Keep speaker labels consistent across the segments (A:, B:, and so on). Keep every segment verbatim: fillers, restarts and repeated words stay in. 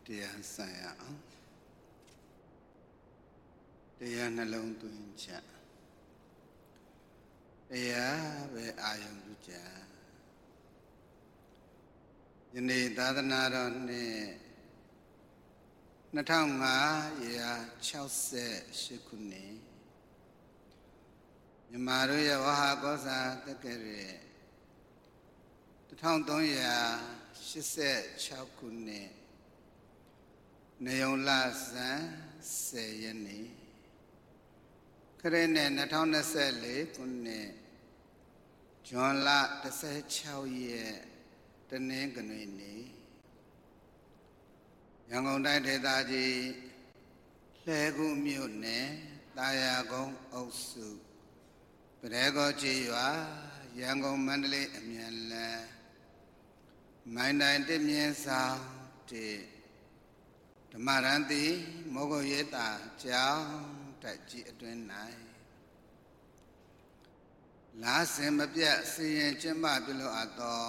A: တရားဆိုင်ရအောင်တရားနှလုံးသွင်းချက်တရားပဲအာယုံပြုကြယနေ့သာသနာတော်နှစ်နှစ်ထောင်ငါးရာခြောက်ဆယ်ရှစ်ခုနှစ်မြန်မာတို့ရဲ့ဝဟာကောဇာတက္ကရာတစ်ထောင်သုံးရာရှစ်ဆယ်ခြောက်ခုနှစ်နေုံလဇန်ဆယ်ရက်နေ့ခရစ်နှစ်နှစ်ထောင်နှစ်ဆယ်လေးခုနှစ်ဇွန်လတစ်ဆယ်ခြောက်ရက်တနင်္ဂနွေနေ့ရန်ကုန်တိုင်းဒေသကြီးလှည်းကူးမြို့နယ်တာယာကုန်းအုပ်စုပရဲကောကျေးရွာရန်ကုန်မန္တလေးအမြန်လမ်းမိုင်းတိုင်းတစ်မြင်းဆောင်တစ်ဓမ္မရန်တိမောဂုတ်ရေးတာကျောင်းတိုက်ကြီးအတွင်း၌လာစင်မပြတ်စီရင်ကျင်းပပြုလုပ်အပ်သော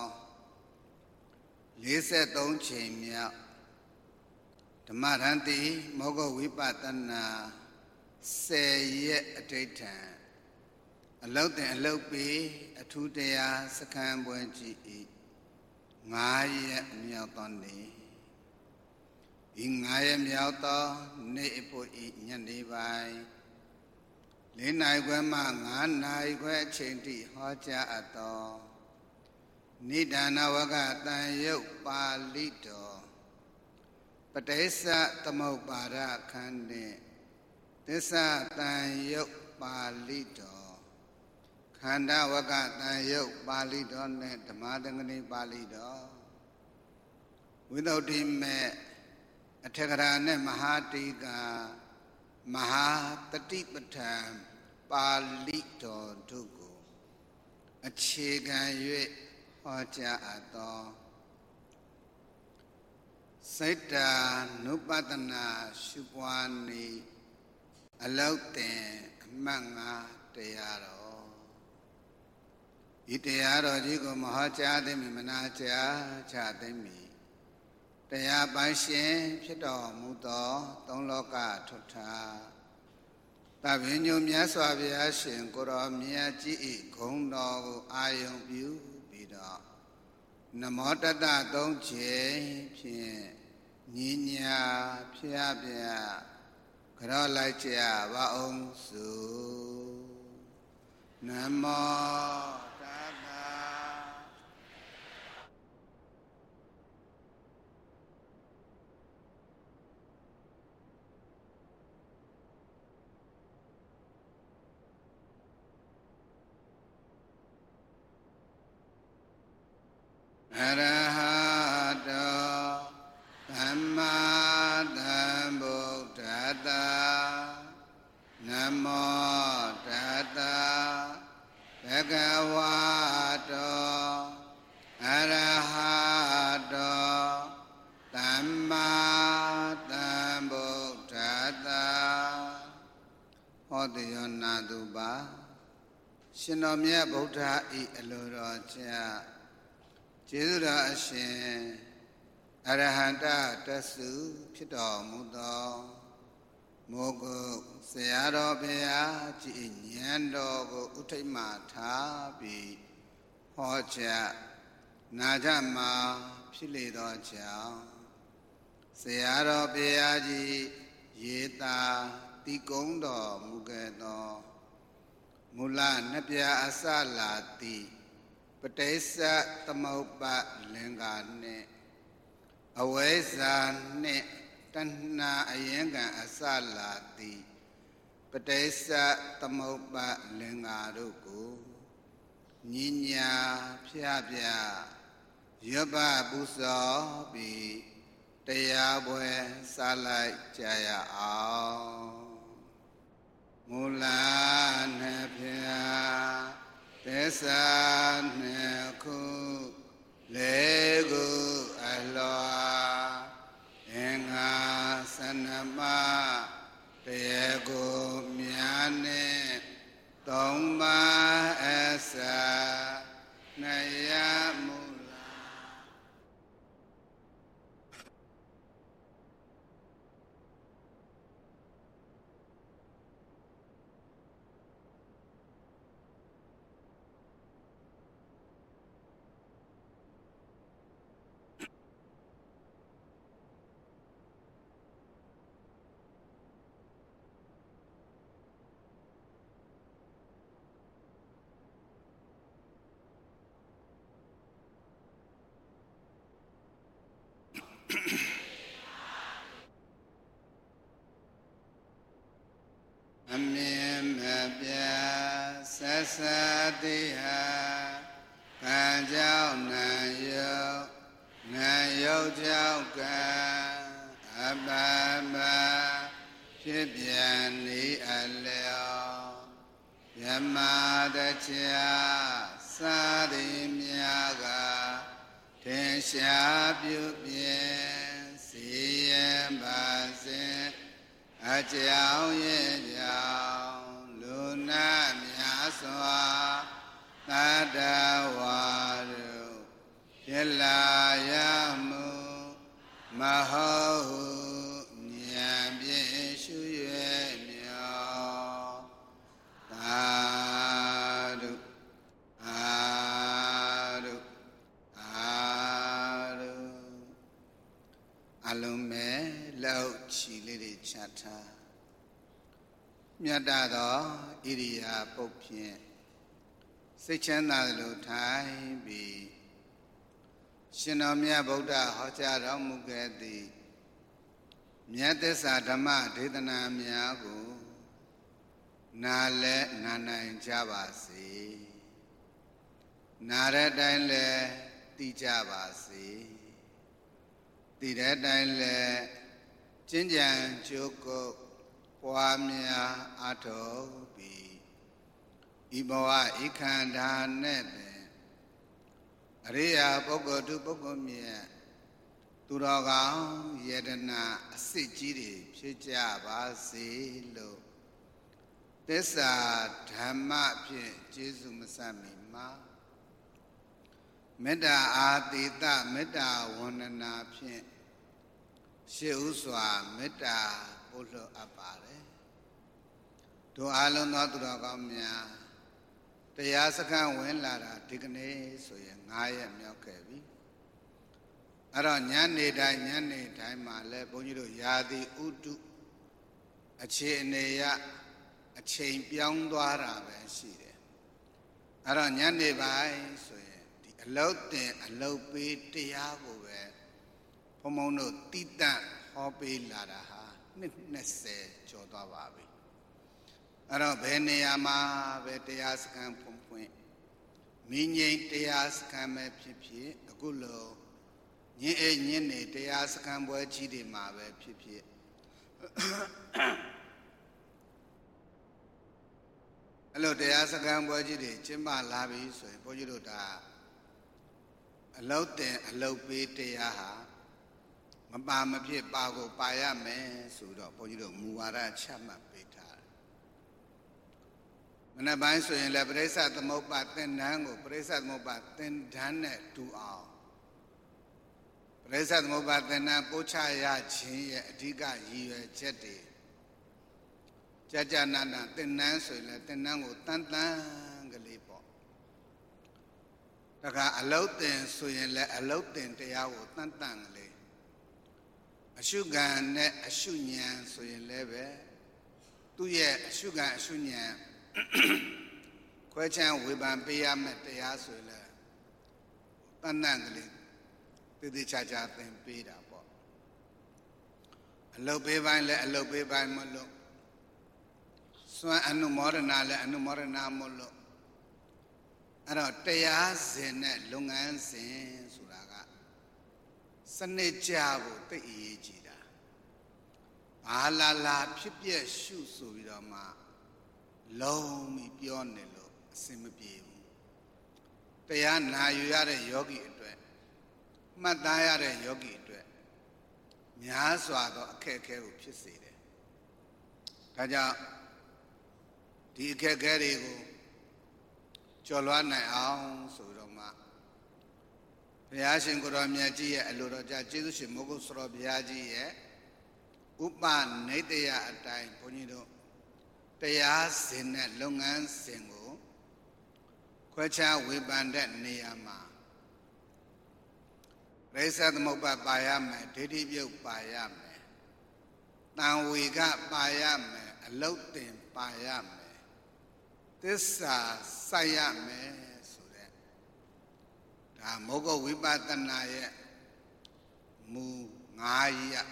A: လေးဆယ်သုံးချိန်မြောက်ဓမ္မရန်တိမောဂုတ်ဝိပဿနာဆယ်ရက်အဋိဋ္ဌံအလုတ်တင်အလုတ်ပြီးအထူးတရားစခန်းပွဲကြီး၏ငါးရက်မြောက်သောနေ့ဤငါးရက်မြောက်သောနေ့အဖို့ဤညနေပိုင်းလေးနာရီခွဲမှငါးနာရီခွဲအချိန်ထိဟောကြားအပ်သောနိဒာနဝကတန်ယုတ်ပါဠိတော်ပဋိစ္စသမုပ္ပါဒခန္ဓေသစ္စာတန်ယုတ်ပါဠိတော်ခန္ဓာဝကတန်ယုတ်ပါဠိတော်နဲ့ဓမ္မသင်္ကနိပါဠိတော်ဝိသုဒ္ဓိမေအထက်ကရာနဲ့မဟာတိကမဟာတတိပဋ္ဌာန်ပါဠိတော်တို့ကိုအခြေခံ၍ဟောကြားအပ်သောစိတ္တာနုပဒနာရှုပွားနေအလောက်တင်အမှတ်ငါတရားတော်ဤတရားတော်ကြီးကိုမဟောကြားသိမီမနာကြားချသိမီတရားပိုင်ရှင်ဖြစ်တော်မူသောသုံးလောကထွဋ္ဌာတပည့်ညုမြတ်စွာဘုရားရှင်ကိုရောမြတ်ကြီးဤဂုဏ်တော်ကိုအာယုံပြုပြီးတော့နမောတတသုံးချိန်ဖြင့်ညီညာဖျားပြကြောလိုက်ကြပါအောင်စုနမောတတအရဟတောသမ္မာသမ္ဗုဒ္ဓတ္တနမောတတ္တဘဂဝတောအရဟတောသမ္မာသမ္ဗုဒ္ဓတ္တဟောတိယောနာတုပါရှင်တော်မြတ်ဗုဒ္ဓဤအလိုတော်ချာကျေးဇူးတော်အရှင်အရဟန္တတသုဖြစ်တော်မူသောမောဂုတ်ဆရာတော်ဘုရားကြီးဉာဏ်တော်ကိုဥထိတ်မှထားပြီးဟောကြားနာကြမှာဖြစ်လေသောကြောင့်ဆရာတော်ဘုရားကြီးရေတာတိကုံးတော်မူခဲ့သောမူလနှစ်ပြအစလာတိပဋိစ္စသမုပ္ပါလင်္ကာနှင့်အဝိဇ္ဇာနှင့်တဏှာအယင်ကံအစလာသည်ပဋိစ္စသမုပ္ပါလင်္ကာတို့ကိုညီညာဖျားပြရွတ်ပပူဇော်ပြီးတရားပွဲစားလိုက်ကြရအောင်မူလနှစ်ဖျားသစ္စာနှစ်ခုလေးခုအလွာအင်္ဂါစနမတရားကိုမြာနဲ့သုံးပါးအစနှယမူလာ Satiha Kanjao Nayo Nayo Jao Ka Ababa Pibyani Aleo Yamadacha Sadi Miyaga Tensha Pyubyen Siyen Basin Ajao Ye Jao Luna Myaswa Tadawaru Yelayamu Maho Nyambye Shuyue Myo Adu Adu Adu Alume Lau Chili Chata Myadado Iriya Popien Sichana Lutai Bi Shinomya Buddha Hocha Ramugadi Myadesa Dhamma Dedana Myago Nale Nana Javasi Nare Daile Tijavasi Tire Daile Jinjan Joko Wamya Ato Bi Ibawa Ikanda Nebe Ariya Boko to Boko Mia Turaga Yedana Sijiri Pijaba Silo Tessa Dhamma Pie Jesu Masami Ma Meda Adita Meda Wanana Pie Sheuswa Meda Olo Apare To Alon Turagamia Tayasaka Wenlara Tigane Soya Naya Myokevi Aranyane Danyane Taimale Bonito Yadi Udu a Cheneya a chain beyond Dwara Shire Aranyane by Soya the Alote Alope Tiago Pomono Tita Hopi Ladaha Nesse Chodawabi Ara Beneyama Veteaskan Pumpuin Minye Teaskan Pipi Agulo Nye Yene Teaskan Boachidi Mabe Pipi Hello Teaskan Boachidi Chimba Labi so Bojuda Alote Alope Teaha Mabama Pipago Payame Sudo Bojudo Muara Chama Beta When I buy so in La Presa the Mopa ten Nango, Presa Mopa ten Dane two hour. Presa Mopa ten Pochaya Chi, Diga Ye Jetty. Jaja Nana, ten Nanso, ten Nango, Tantangalipo. Taka allowed then so in La allowed then Teao Tantangle. A sugar net a shunyan so in leve. Two year sugar shunyan. Question Wiban Pia Meteasula Tanangli to the Chacha and Peter. A low baby, let a low baby molo. So I know more than I let a no more than I molo. I don't teas in that long and sin Suraga. Sunday Javo, the Ejida. Alala, Pipia shoes so with a ma. Low me beyond the low, Simipim. They are now you are a yogi to it. Madaya yogi to it. Miaswado a keke of Piside. Kaja di Kegarigo Jolwana Aung Sudoma. Piasin Goramiaji, a Luraja, Jesus, Mogosro Biaji, Upan, Nadia at time, Ponido. Tayas in that long and single. Quacha we banded Niama. Raise at the Moba Bayame, did you Bayame? Now we got Bayame, a loathing Bayame. This uh, Sayame, so that. Mogo we batanaya Mu Naya.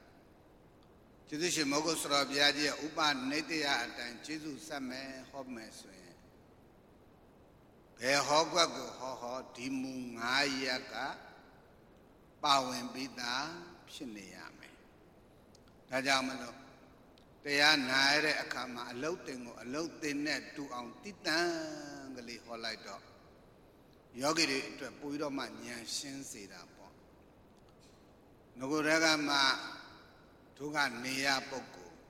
A: Jesus Mogosro Biadia Uba Nedia and Jesus Same Home Swing. ဘယ်ဟောကွက်ကိုဟောဟောဒီမူငါးရပ်ကပါဝင်ပြီးသားဖြစ်နေရမယ်ဒါကြောင့်မလို့တရားနာရတဲ့အခါမှာအလုတ်တင်ကိုအလုတ်တင်နဲ့တူအောင်တည်တံကလေးဟောလိုက်တော့ယောဂီတွေအတွက်ပိုပြီးတော့မှဉာဏ်ရှင်းစေတာပေါ့ငကိုရကမှဒုက္ခနေရပုဂ္ဂိုလ်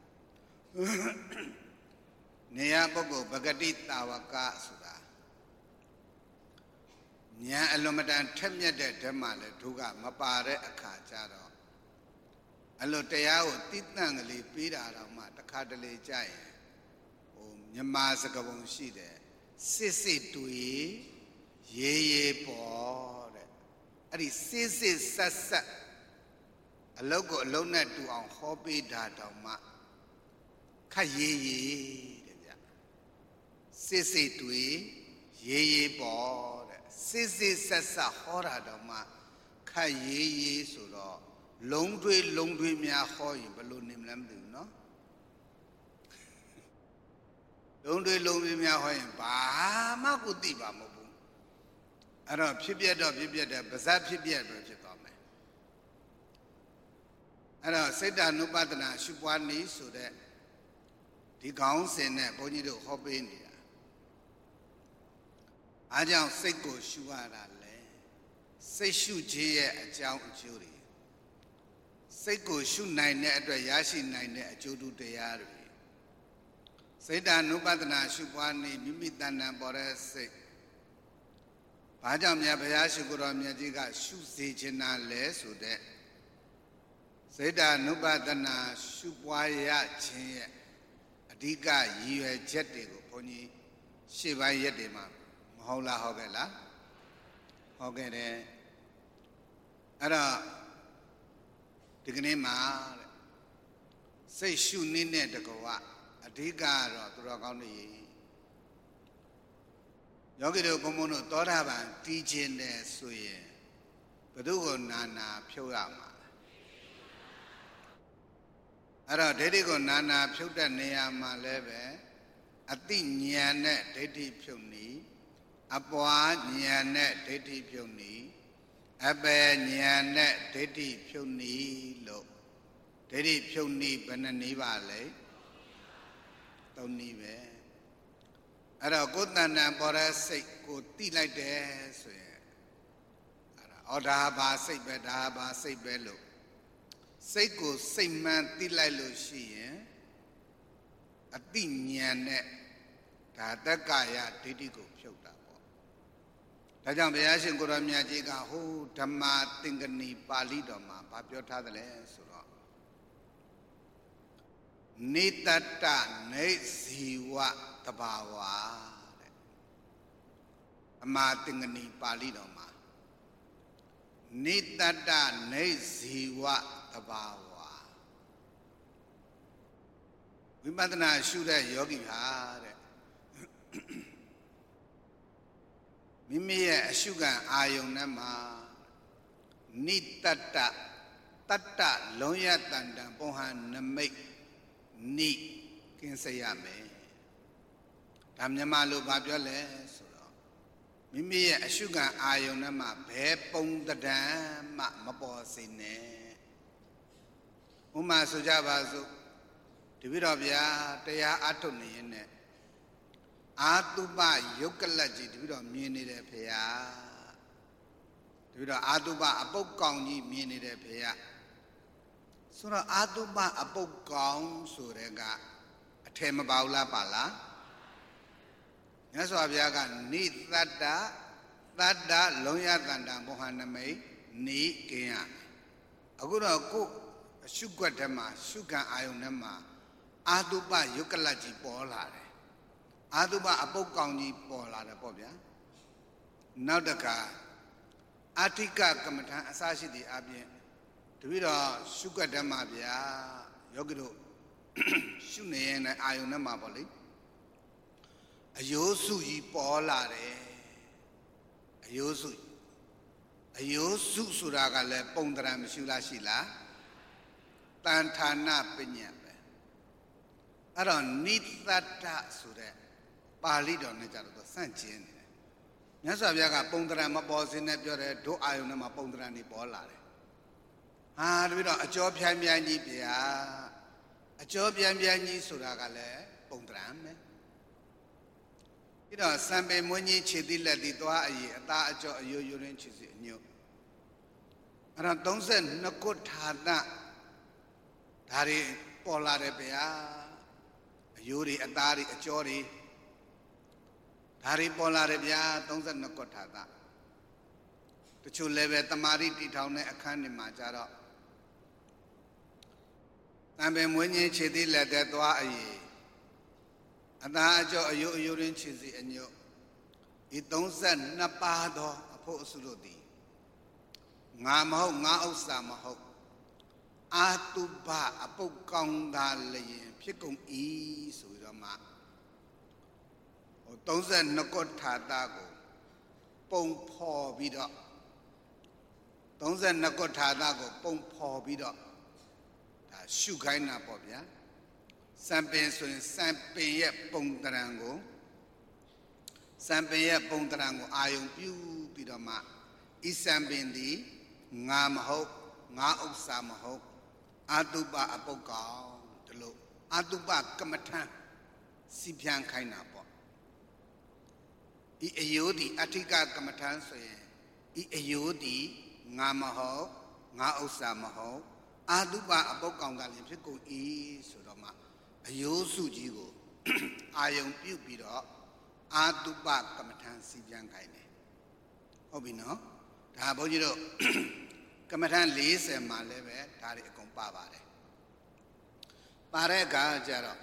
A: နေရပုဂ္ဂိုလ်ပဂတိတာဝကဆိုတာဉာဏ်အလွန်မတန်ထက်မြက်တဲ့ဓမ္မလည်းဒုက္ခမပါတဲ့အခါကျတော့အလိုတရားကိုတည်တံ့ကလေးပေးတာတော့မှတစ်ခါတလေကြာရင်ဟိုမြမစကပုံရှိတယ်စစ်စစ်တွေ့ရေးရေးပေါ်တဲ့အဲ့ဒီစစ်စစ်ဆက်ဆက်အလုတ်ကိုအလုံးနဲ့တူအောင်ဟောပေးတာတော့မှခက်ရေးရေးတဲ့ဗျစစ်စစ်တွေ့ရေးရေးပေါ်တဲ့စစ်စစ်ဆက်ဆက်ဟောတာတော့မှခက်ရေးရေးဆိုတော့လုံးတွေးလုံးတွေးများဟောရင်ဘယ်လိုနေမလဲမသိဘူးနော်လုံးတွေးလုံးတွေးများဟောရင်ဘာမှကိုသိပါမဟုတ်ဘူးအဲ့တော့ဖြစ်ပြတော့ဖြစ်ပြတဲ့ပါဇက်ဖြစ်ပြပဲဖြစ်သွားမယ်အဲ့တော့စိတ်တ ानु ပဒနာရှုပွားနည်းဆိုတဲ့ဒီခေါင်းစဉ်နဲ့ဘုန်းကြီးတို့ဟောပေးနေတာအားကြောင့်စိတ်ကိုရှုရတာလေစိတ်ရှုခြင်းရဲ့အကြောင်းအကျိုးတွေစိတ်ကိုရှုနိုင်တဲ့အတွက်ရရှိနိုင်တဲ့အကျိုးတရားတွေစိတ်တ ानु ပဒနာရှုပွားနည်းမိမိတဏ္ဍာပေါ်တဲ့စိတ်ဘာကြောင့်များဘုရားရှိခိုးတော်မြတ်ကြီးကရှုစေခြင်းနာလဲဆိုတဲ့စိတ်တ ानु ပဒနာရှုပွားရခြင်းရဲ့အဓိကရည်ရွယ်ချက်တွေကိုဘုန်းကြီးရှေ့ပိုင်းရက်တွေမှာမဟုတ်လားဟုတ်ကဲ့လားဟုတ်ကဲ့တယ်အဲ့တော့ဒီကနေ့မှာတဲ့စိတ်ရှုနည်းနဲ့တကွာအဓိကကတော့သူတော်ကောင်းတွေယောဂီတို့ဘုံဘုံတို့သောတာပန်တည်ခြင်းနဲ့ဆိုရင်ဘု து ကိုနာနာဖြုတ်ရမှာအဲ့တော့ဒိဋ္ဌိကိုနာနာဖြုတ်တဲ့နေရာမှာလည်းပဲအတိဉာဏ်နဲ့ဒိဋ္ဌိဖြုတ်နည်းအပွားဉာဏ်နဲ့ဒိဋ္ဌိဖြုတ်နည်းအပယ်ဉာဏ်နဲ့ဒိဋ္ဌိဖြုတ်နည်းလို့ဒိဋ္ဌိဖြုတ်နည်းဘယ်နှနည်းပါလဲသုံးနည်းပဲအဲ့တော့ကိုယ်တဏ္ဍာပေါ်တဲ့စိတ်ကိုတိလိုက်တယ်ဆိုရင်အဲ့ဒါဩဒါဘာစိတ်ပဲဒါဘာစိတ်ပဲလို့စိတ်ကိုစိတ်မှန်တိလိုက်လို့ရှိရင်အတိဉာဏ်နဲ့ဒါတက္ကရာဒိဋ္ဌိကိုဖြုတ်တာပေါ့ဒါကြောင့်ဘုရားရှင်ကိုရောမြတ်ကြီးကဟိုဓမ္မသင်္ကနီပါဠိတော်မှာဗာပြောထားတယ်လဲဆိုတော့နေတတ္တနေဇီဝတဘာဝတဲ့အမသင်္ကနီပါဠိတော်မှာနေတတ္တနေဇီဝတဘာဝဝိပဿနာရှုတဲ့ယောဂီဟာတဲ့မိမိရဲ့အရှုခံအာယုန်နဲ့မှာနိတတ္တတတ္တလုံးရတန်တံပုံဟံနမိတ်နိကင်းစေရမယ်ဒါမြန်မာလိုဘာပြောလဲဆိုတော့မိမိရဲ့အရှုခံအာယုန်နဲ့မှာဘယ်ပုံတံမှမပေါ်စေနဲ့ဥမာဆိုကြပါစို့တပည့်တော်ဗျာတရားအထုတ်နေရင်နဲ့အာတုပယုတ်ကလတ်ကြီးတပည့်တော်မြင်နေတယ်ဖေဟာတပည့်တော်အာတုပအပုတ်ကောင်ကြီးမြင်နေတယ်ဖေဟာဆိုတော့အာတုပအပုတ်ကောင်ဆိုတဲ့ကအထည်မပါဘူးလားပါလားမြတ်စွာဘုရားကနိသတ္တသတ္တလုံးရတန္တမောဟနမိတ်နိကင်းရအခုတော့ကိုယ်အရှုွက်ထဲမှာရှုခံအာယုန်ထဲမှာအာတုပယုတ်ကလတ်ကြီးပေါ်လာတယ်အာတုပအပုတ်ကောင်ကြီးပေါ်လာတယ်ပေါ့ဗျာနောက်တခါအာထိကကမ္မထံအစရှိသည့်အပြင်တပည့်တော်ရှုွက်ထဲမှာဗျာယောဂီတို့ရှုနေရင်အာယုန်ထဲမှာပေါ့လေအယိုးစုကြီးပေါ်လာတယ်အယိုးစုအယိုးစုဆိုတာကလည်းပုံတရံမရှိလားရှိလားတန်ဌာနပညာပဲအဲ့တော့နိသတ္တဆိုတဲ့ပါဠိတော်နဲ့ကြတော့ဆန့်ကျင်နေတယ်မြတ်စွာဘုရားကပုံသဏ္ဍာန်မပေါ်စင်းနဲ့ပြောတယ်ဒုအာယုန်နဲ့မှာပုံသဏ္ဍာန်တွေပေါ်လာတယ်ဟာတပည့်တော်အကျော်ဖြန်းဖြန်းကြီးဗျာအကျော်ဖြန်းဖြန်းကြီးဆိုတာကလည်းပုံသဏ္ဍာန်ပဲပြီးတော့စံပင်မွေးကြီးခြေသီးလက်သီးသွားအည်အသားအကျော်အယိုးယိုရင်းခြေစီအညွတ်အဲ့တော့သုံးဆယ်နှစ်ခုထာတဒါတွေပေါ်လာတယ်ဗျာအယိုးတွေအသားတွေအကျော်တွေဒါတွေပေါ်လာတယ်ဗျာသုံးဆယ်နှစ်ခုထာတတချို့လည်းပဲတမာရီတီထောင်တဲ့အခန်းတွေမှာကြတော့တံပင်မွေးကြီးခြေသီးလက်သက်သွားအည်အသားအကျော်အယိုးအယိုးရင်းခြေစီအညွတ်ဒီသုံးဆယ်နှစ်ပါးသောအဖို့အစုတို့သည်ငါမဟုတ်ငါဥစ္စာမဟုတ်အာတုဘအပုတ်ကောင်းသာလျင်ဖြစ်ကုန်၏ဆိုပြီးတော့မှဟိုသုံးဆယ်နှစ်ခုထာတာကိုပုံဖော်ပြီးတော့သုံးဆယ်နှစ်ခုထာတာကိုပုံဖော်ပြီးတော့ဒါရှုခိုင်းတာပေါ့ဗျာစံပင်ဆိုရင်စံပင်ရဲ့ပုံသဏ္ဍာန်ကိုစံပင်ရဲ့ပုံသဏ္ဍာန်ကိုအာယုံပြုပြီးတော့မှဤစံပင်သည်ငါမဟုတ်ငါဥစ္စာမဟုတ်အာတုပအပုတ်ကောင်ဒီလိုအာတုပကမ္မထံစီဖြန်းခိုင်းတာပေါ့ဤအယိုးဒီအဋ္ဌိကကမ္မထံဆိုရင်ဤအယိုးဒီငါမဟုတ်ငါဥစ္စာမဟုတ်အာတုပအပုတ်ကောင်ကလည်းဖြစ်ကုန်၏ဆိုတော့မှအယိုးစုကြီးကိုအာယုံပြုတ်ပြီးတော့အာတုပကမ္မထံစီဖြန်းခိုင်းတယ်ဟုတ်ပြီနော်ဒါဘုန်းကြီးတို့ကမ္မထံ၄၀မှာလည်းပဲဒါတွေအကုန်ပါပါတယ်ပါတဲ့အခါကျတော့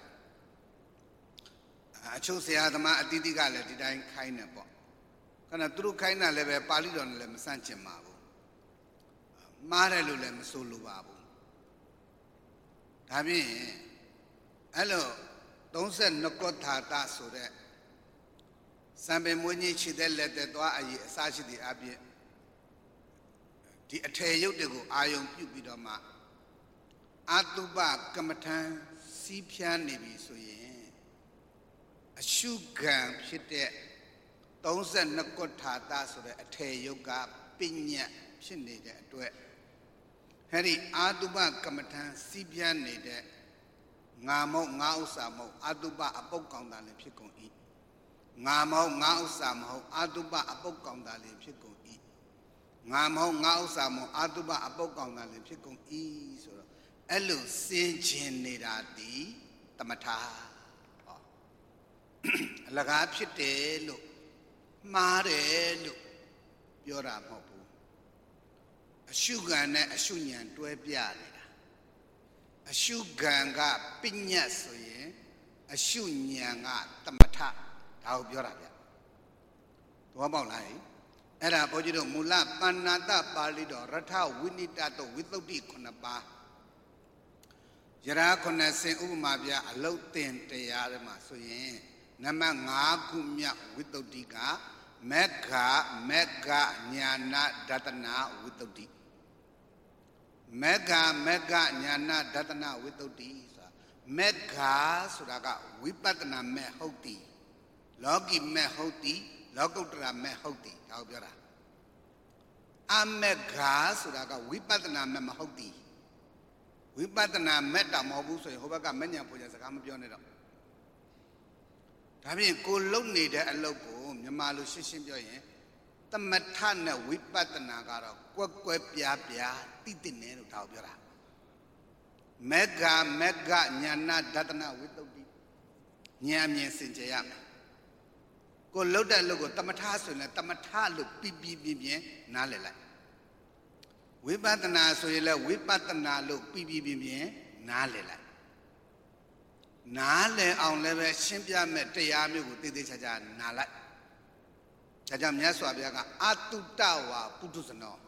A: အချို့ဆရာသမားအတိတိကလည်းဒီတိုင်းခိုင်းတယ်ပေါ့ခဏသူတို့ခိုင်းတာလည်းပဲပါဠိတော်နဲ့လည်းမဆန့်ကျင်ပါဘူးမှားတယ်လို့လည်းမဆိုလိုပါဘူးဒါဖြင့်အဲ့လိုသုံးဆယ်နှစ်ခုထာတာဆိုတဲ့စံပင်မွေးကြီးခြေသက်လက်သက်သွားအည်အစရှိသည့်အပြင်ဒီအထေရုပ်တွေကိုအာယုံပြုတ်ပြီးတော့မှအာတုပကမ္မထံစီးဖြန်းနေပြီဆိုရင်အရှုခံဖြစ်တဲ့သုံးဆယ်နှစ်ခုထာတာဆိုတဲ့အထေရုပ်ကပညာဖြစ်နေတဲ့အတွက်အဲ့ဒီအာတုပကမ္မထံစီးဖြန်းနေတဲ့ငါမဟုတ်ငါဥစ္စာမဟုတ်အာတုပအပုတ်ကောင်တာလည်းဖြစ်ကုန်၏ငါမဟုတ်ငါဥစ္စာမဟုတ်အာတုပအပုတ်ကောင်တာလည်းဖြစ်ကုန်၏ငါမဟုတ်ငါဥစ္စာမဟုတ်အာတုပအပုတ်ကောင်တာလည်းဖြစ်ကုန်၏ဆိုတော့အဲ့လိုစင်ကျင်နေတာဒီတမထာဟောအလကားဖြစ်တယ်လို့မှားတယ်လို့ပြောတာမဟုတ်ဘူးအရှုခံနဲ့အရှုဉဏ်တွဲပြနေတာအရှုခံကပညာဆိုရင်အရှုဉဏ်ကတမထဒါကိုပြောတာဗျသဘောပေါက်လားအဲ့ဒါဘုန်းကြီးတို့မူလပဏ္ဏတပါဠိတော်ရထဝိနိတတောဝိသုဒ္ဓိခုနှစ်ပါးယရာခုနှစ်ဆင်ဥပမာပြအလုတ်တင်တရားတွေမှာဆိုရင်နံပါတ်၅ခုမြောက်ဝိသုဒ္ဓိကမေဃမေဃညာနာဒတနာဝိသုဒ္ဓိမေဃမေဃညာနာဒတနာဝိသုဒ္ဓိဆိုတာမေဃဆိုတာကဝိပဿနာမဲ့ဟုတ်သည်လောကီမဲ့ဟုတ်သည်လောကုတ္တရာမဲ့ဟုတ်သည်ဒါကိုပြောတာအမေဃဆိုတာကဝိပဿနာမဲ့မဟုတ်သည်ဝိပဿနာမဲ့တာမဟုတ်ဘူးဆိုရင်ဟိုဘက်ကမဉ္ဇဉ်ပူဇဉ်စကားမပြောနဲ့တော့ဒါဖြင့်ကိုလုံနေတဲ့အလုပ်ကိုမြန်မာလိုရှင်းရှင်းပြောရင်သမထနဲ့ဝိပဿနာကတော့ကွက်ကွက်ပြားပြားတိတိနေလို့ဒါကိုပြောတာမေဃမေဃညာနာဒတနာဝိသုဒ္ဓိဉာဏ်မြင်စင်ကြယ်ရမယ်ကိုလှုပ်တဲ့လှုပ်ကိုတမထဆိုရင်လည်းတမထလို့ပြီးပြီးပြင်းပြင်းနားလည်လိုက်ဝိပဿနာဆိုရင်လည်းဝိပဿနာလို့ပြီးပြီးပြင်းပြင်းနားလည်လိုက်နားလည်အောင်လည်းပဲရှင်းပြမဲ့တရားမျိုးကိုတည်တည်ချာချာနားလိုက်ဒါကြောင့်မြတ်စွာဘုရားကအတုတဝါပုထုဇနော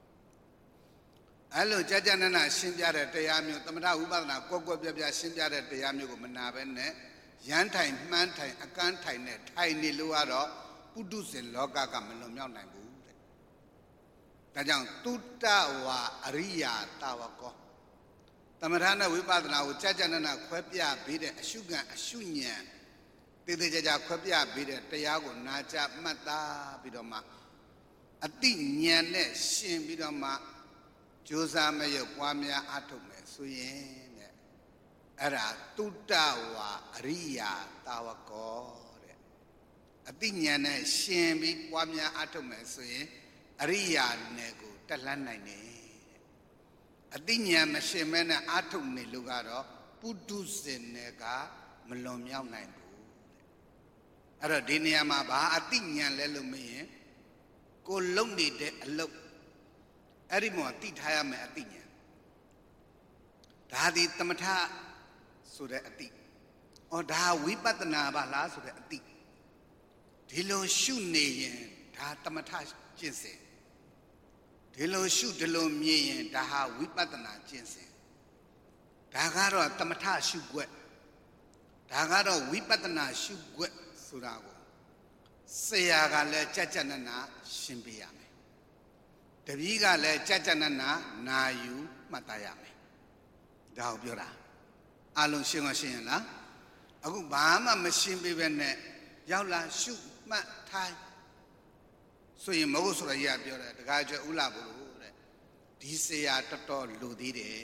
A: အဲ့လိုကြာကြာနာနာရှင်းပြတဲ့တရားမျိုးသမထဝိပဿနာကွက်ကွက်ပြပြရှင်းပြတဲ့တရားမျိုးကိုမနာပဲနဲ့ရမ်းထိုင်မှန်းထိုင်အကန်းထိုင်နဲ့ထိုင်နေလို့ကတော့ပုထုဇဉ်လောကကမလွန်မြောက်နိုင်ဘူးတဲ့ဒါကြောင့်တုတ္တဝါအရိယာတဝကောသမထနဲ့ဝိပဿနာကိုကြာကြာနာနာခွဲပြပေးတဲ့အရှုခံအရှုဉဏ်တေးသေးကြကြခွက်ပြပြီးတဲ့တရားကိုနာကြမှတ်သားပြီးတော့မှအတိဉာဏ်နဲ့ရှင်ပြီးတော့မှကြိုးစားမရုပ်ပွားများအထုတ်မယ်ဆိုရင်တဲ့အဲ့ဒါတုတ္တဝါအရိယာတာဝကောတဲ့အတိဉာဏ်နဲ့ရှင်ပြီးပွားများအထုတ်မယ်ဆိုရင်အရိယာနယ်ကိုတက်လှမ်းနိုင်တယ်တဲ့အတိဉာဏ်မရှင်မဲနဲ့အထုတ်နေလို့ကတော့ပုထုဇဉ်နယ်ကမလွန်မြောက်နိုင်ဘူးတဲ့အဲ့တော့ဒီနေရာမှာဘာအတိဉာဏ်လဲလို့မရင်ကိုလုံနေတဲ့အလုပ်အဲ့ဒီမှာတိထားရမယ်အတိဉာဏ်ဒါဒီသမထဆိုတဲ့အတိဩဒါဝိပဿနာပါလားဆိုတဲ့အတိဒီလိုရှုနေရင်ဒါသမထကျင့်စဉ်ဒီလိုရှုဒီလိုမြင်ရင်ဒါဟာဝိပဿနာကျင့်စဉ်ဒါကတော့သမထရှုွက်ဒါကတော့ဝိပဿနာရှုွက်ဆိုတာကိုဆရာကလည်းကြကြနနာရှင်းပြရမယ်တပည့်ကလည်းကြကြနနာနာယူမှတ်သားရမယ်ဒါကိုပြောတာအလုံးရှင်းမရှင်းရလားအခုဘာမှမရှင်းပြပဲနဲ့ရောက်လာရှုမှတ်ထိုင်ဆိုရင်မဟုတ်ဆိုရရပြောတယ်တခါကျဥလာဘူးလို့တဲ့ဒီဆရာတော်တော်လူသေးတယ်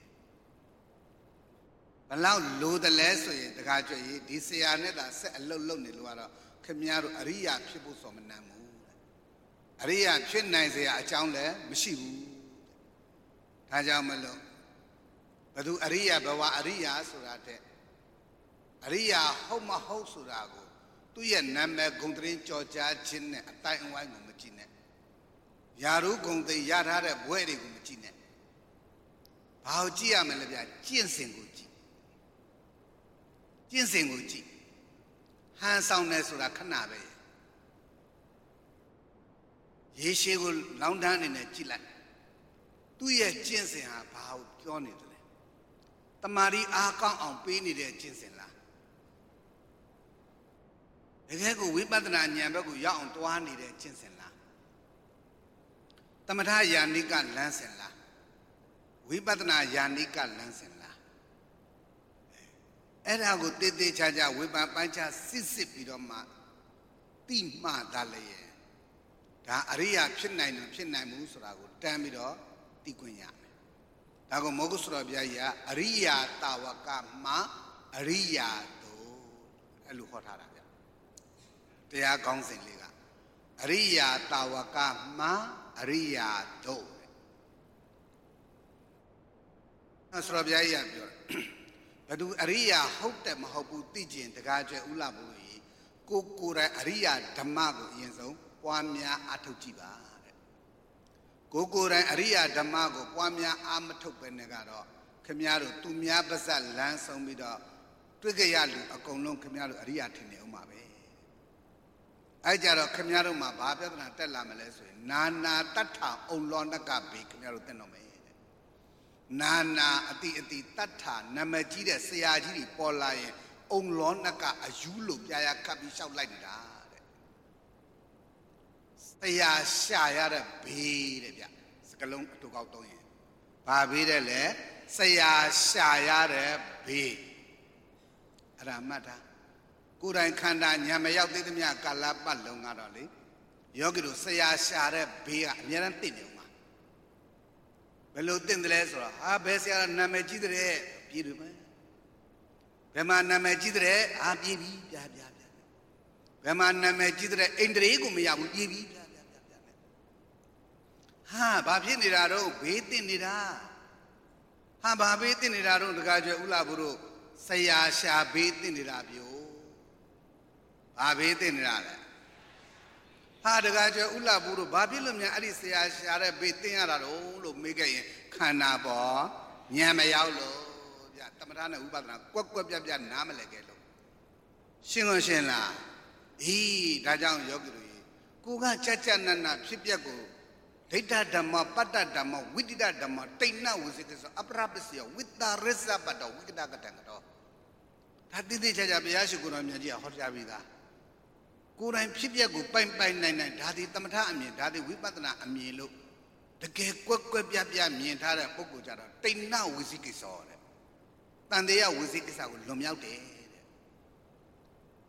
A: ဘလောက်လိုတယ်လဲဆိုရင်တခါကျရင်ဒီဆရာနဲ့သာဆက်အလုတ်လုတ်နေလို့ကတော့ခင်ဗျားတို့အရိယာဖြစ်ဖို့ဆိုမနှံဘူးတဲ့အရိယာဖြစ်နိုင်စရာအကြောင်းလည်းမရှိဘူးဒါကြောင့်မလို့ဘသူအရိယာဘဝအရိယာဆိုတာတဲ့အရိယာဟုတ်မဟုတ်ဆိုတာကိုသူ့ရဲ့နာမည်ဂုဏ်သတင်းကြော်ကြားခြင်းနဲ့အတိုင်းအဝိုင်းကိုမကြည့်နဲ့ယာရုဂုဏ်သိရထားတဲ့ဘွဲတွေကိုမကြည့်နဲ့ဘာကိုကြည့်ရမလဲဗျာကျင့်စဉ်ကိုကြည့်ကျင့်စဉ်ကိုကြည့်ဟန်ဆောင်တယ်ဆိုတာခဏပဲရေရှည်ကိုလောင်းတန်းနေနဲ့ကြည့်လိုက်သူ့ရဲ့ကျင့်စဉ်ဟာဘာကိုပြောနေတယ်လဲတမာရီအားကောင်းအောင်ပေးနေတဲ့ကျင့်စဉ်လားတကယ်ကိုဝိပဿနာဉာဏ်ဘက်ကိုရောက်အောင်တွားနေတဲ့ကျင့်စဉ်လားသမထယာနိကလမ်းစဉ်လားဝိပဿနာယာနိကလမ်းစဉ်လားအဲ့ဒါကိုတေးသေးချာချာဝိပဿနာပိုင်းခြားစစ်စစ်ပြီးတော့မှတိမှသာလေဒါအရိယာဖြစ်နိုင်တယ်ဖြစ်နိုင်ဘူးဆိုတာကိုတန်းပြီးတော့သိခွင့်ရမယ်ဒါကမောဂုစတော်ဘုရားကြီးကအရိယာတာဝကမှာအရိယာတို့အဲ့လိုဟောထားတာဗျတရားကောင်းစဉ်လေးကအရိယာတာဝကမှာအရိယာတို့အဲ့ဆိုတော့ဘုရားကြီးကပြောတယ်ဘယ်သူအရိယာဟုတ်တယ်မဟုတ်ဘူးသိကျင်တကားကျဲဥလာဘူးလို့ကိုကိုယ်တိုင်အရိယာဓမ္မကိုအရင်ဆုံးပွားများအထုတ်ကြည့်ပါတဲ့ကိုကိုယ်တိုင်အရိယာဓမ္မကိုပွားများအာမထုတ်ပဲနဲ့ကတော့ခင်ဗျားတို့သူများပါဇက်လမ်းဆုံးပြီးတော့တွေ့ကြရလူအကုန်လုံးခင်ဗျားတို့အရိယာထင်နေအောင်ပါပဲအဲ့ကြတော့ခင်ဗျားတို့မှာဘာပြဿနာတက်လာမလဲဆိုရင်နာနာတတ္ထာအုံလောနကဘေခင်ဗျားတို့သိတော့မယ်တဲ့နာနာအတိအတိတတ္ထာနာမည်ကြီးတဲ့ဆရာကြီးတွေပေါ်လာရင်အုံလောနကအယူလို့ပြာရခတ်ပြီးရှောက်လိုက်နေတာတဲ့ဆရာရှာရတဲ့ဘေးတဲ့ဗျစကလုံးအတူကောက်သုံးရင်ဘာဘေးတဲ့လဲဆရာရှာရတဲ့ဘေးအဲ့ဒါမှတ်တာကိုယ်တိုင်ခန္ဓာညာမရောက်သေးသမျှကာလပတ်လုံးကတော့လေယောဂီတို့ဆရာရှာတဲ့ဘေးကအများအားသိနေမှာဘယ်လိုသိတယ်လဲဆိုတော့ဟာဘယ်ဆရာနာမည်ကြီးတဲ့ပြည်တယ်မယ်ဘယ်မှာနာမည်ကြီးတဲ့အာပြည်ပြီပြပြပြဘယ်မှာနာမည်ကြီးတဲ့အိန္ဒြေကိုမရဘူးပြည်ပြီပြပြပြပြဟာဘာဖြစ်နေတာတော့ဘေးသိနေတာဟာဘာဘေးသိနေတာတော့တကားကျွဲဥလာဘုတို့ဆရာရှာဘေးသိနေတာပြောဘာဘေးသိနေတာလဲဟာတကားကျွဲဥလာဘုတို့ဘာဖြစ်လို့များအဲ့ဒီဆရာရှာတဲ့ဘေးသိရတာတော့လို့မေးခဲ့ရင်ခန္ဓာပေါ်ဉာဏ်မရောက်လို့ဗျသမထနဲ့ဥပဒနာကွက်ကွက်ပြပြနားမလဲခဲ့လို့ရှင်းလို့ရှင်းလားအေးဒါကြောင့်ယောဂီတို့ကိုကကြကြနနဖြစ်ပျက်ကိုဒိဋ္ဌဓမ္မပတ္တဓမ္မဝိတ္တဓမ္မတိဏ္ဏဝစိကဆိုအပရပစ္စယဝိတ္တရစ္ဆပတ္တဝိကတကတံကတော့ဒါတိတိကျကျဘုရားရှိခိုးတော်မြတ်ကြီးကဟောကြားပြီးသားကိုယ်တိုင်ဖြစ်ပျက်ကိုပိုင်ပိုင်နိုင်နိုင်ဒါဒီသမထအမြင်ဒါဒီဝိပဿနာအမြင်လို့တကယ်ကွက်ကွက်ပြပြမြင်ထားတဲ့ပုဂ္ဂိုလ်ကြတော့တိဏ္ဏဝစိကိသောတဲ့တန်တရားဝစိကိစ္စကိုလွန်မြောက်တယ်တဲ့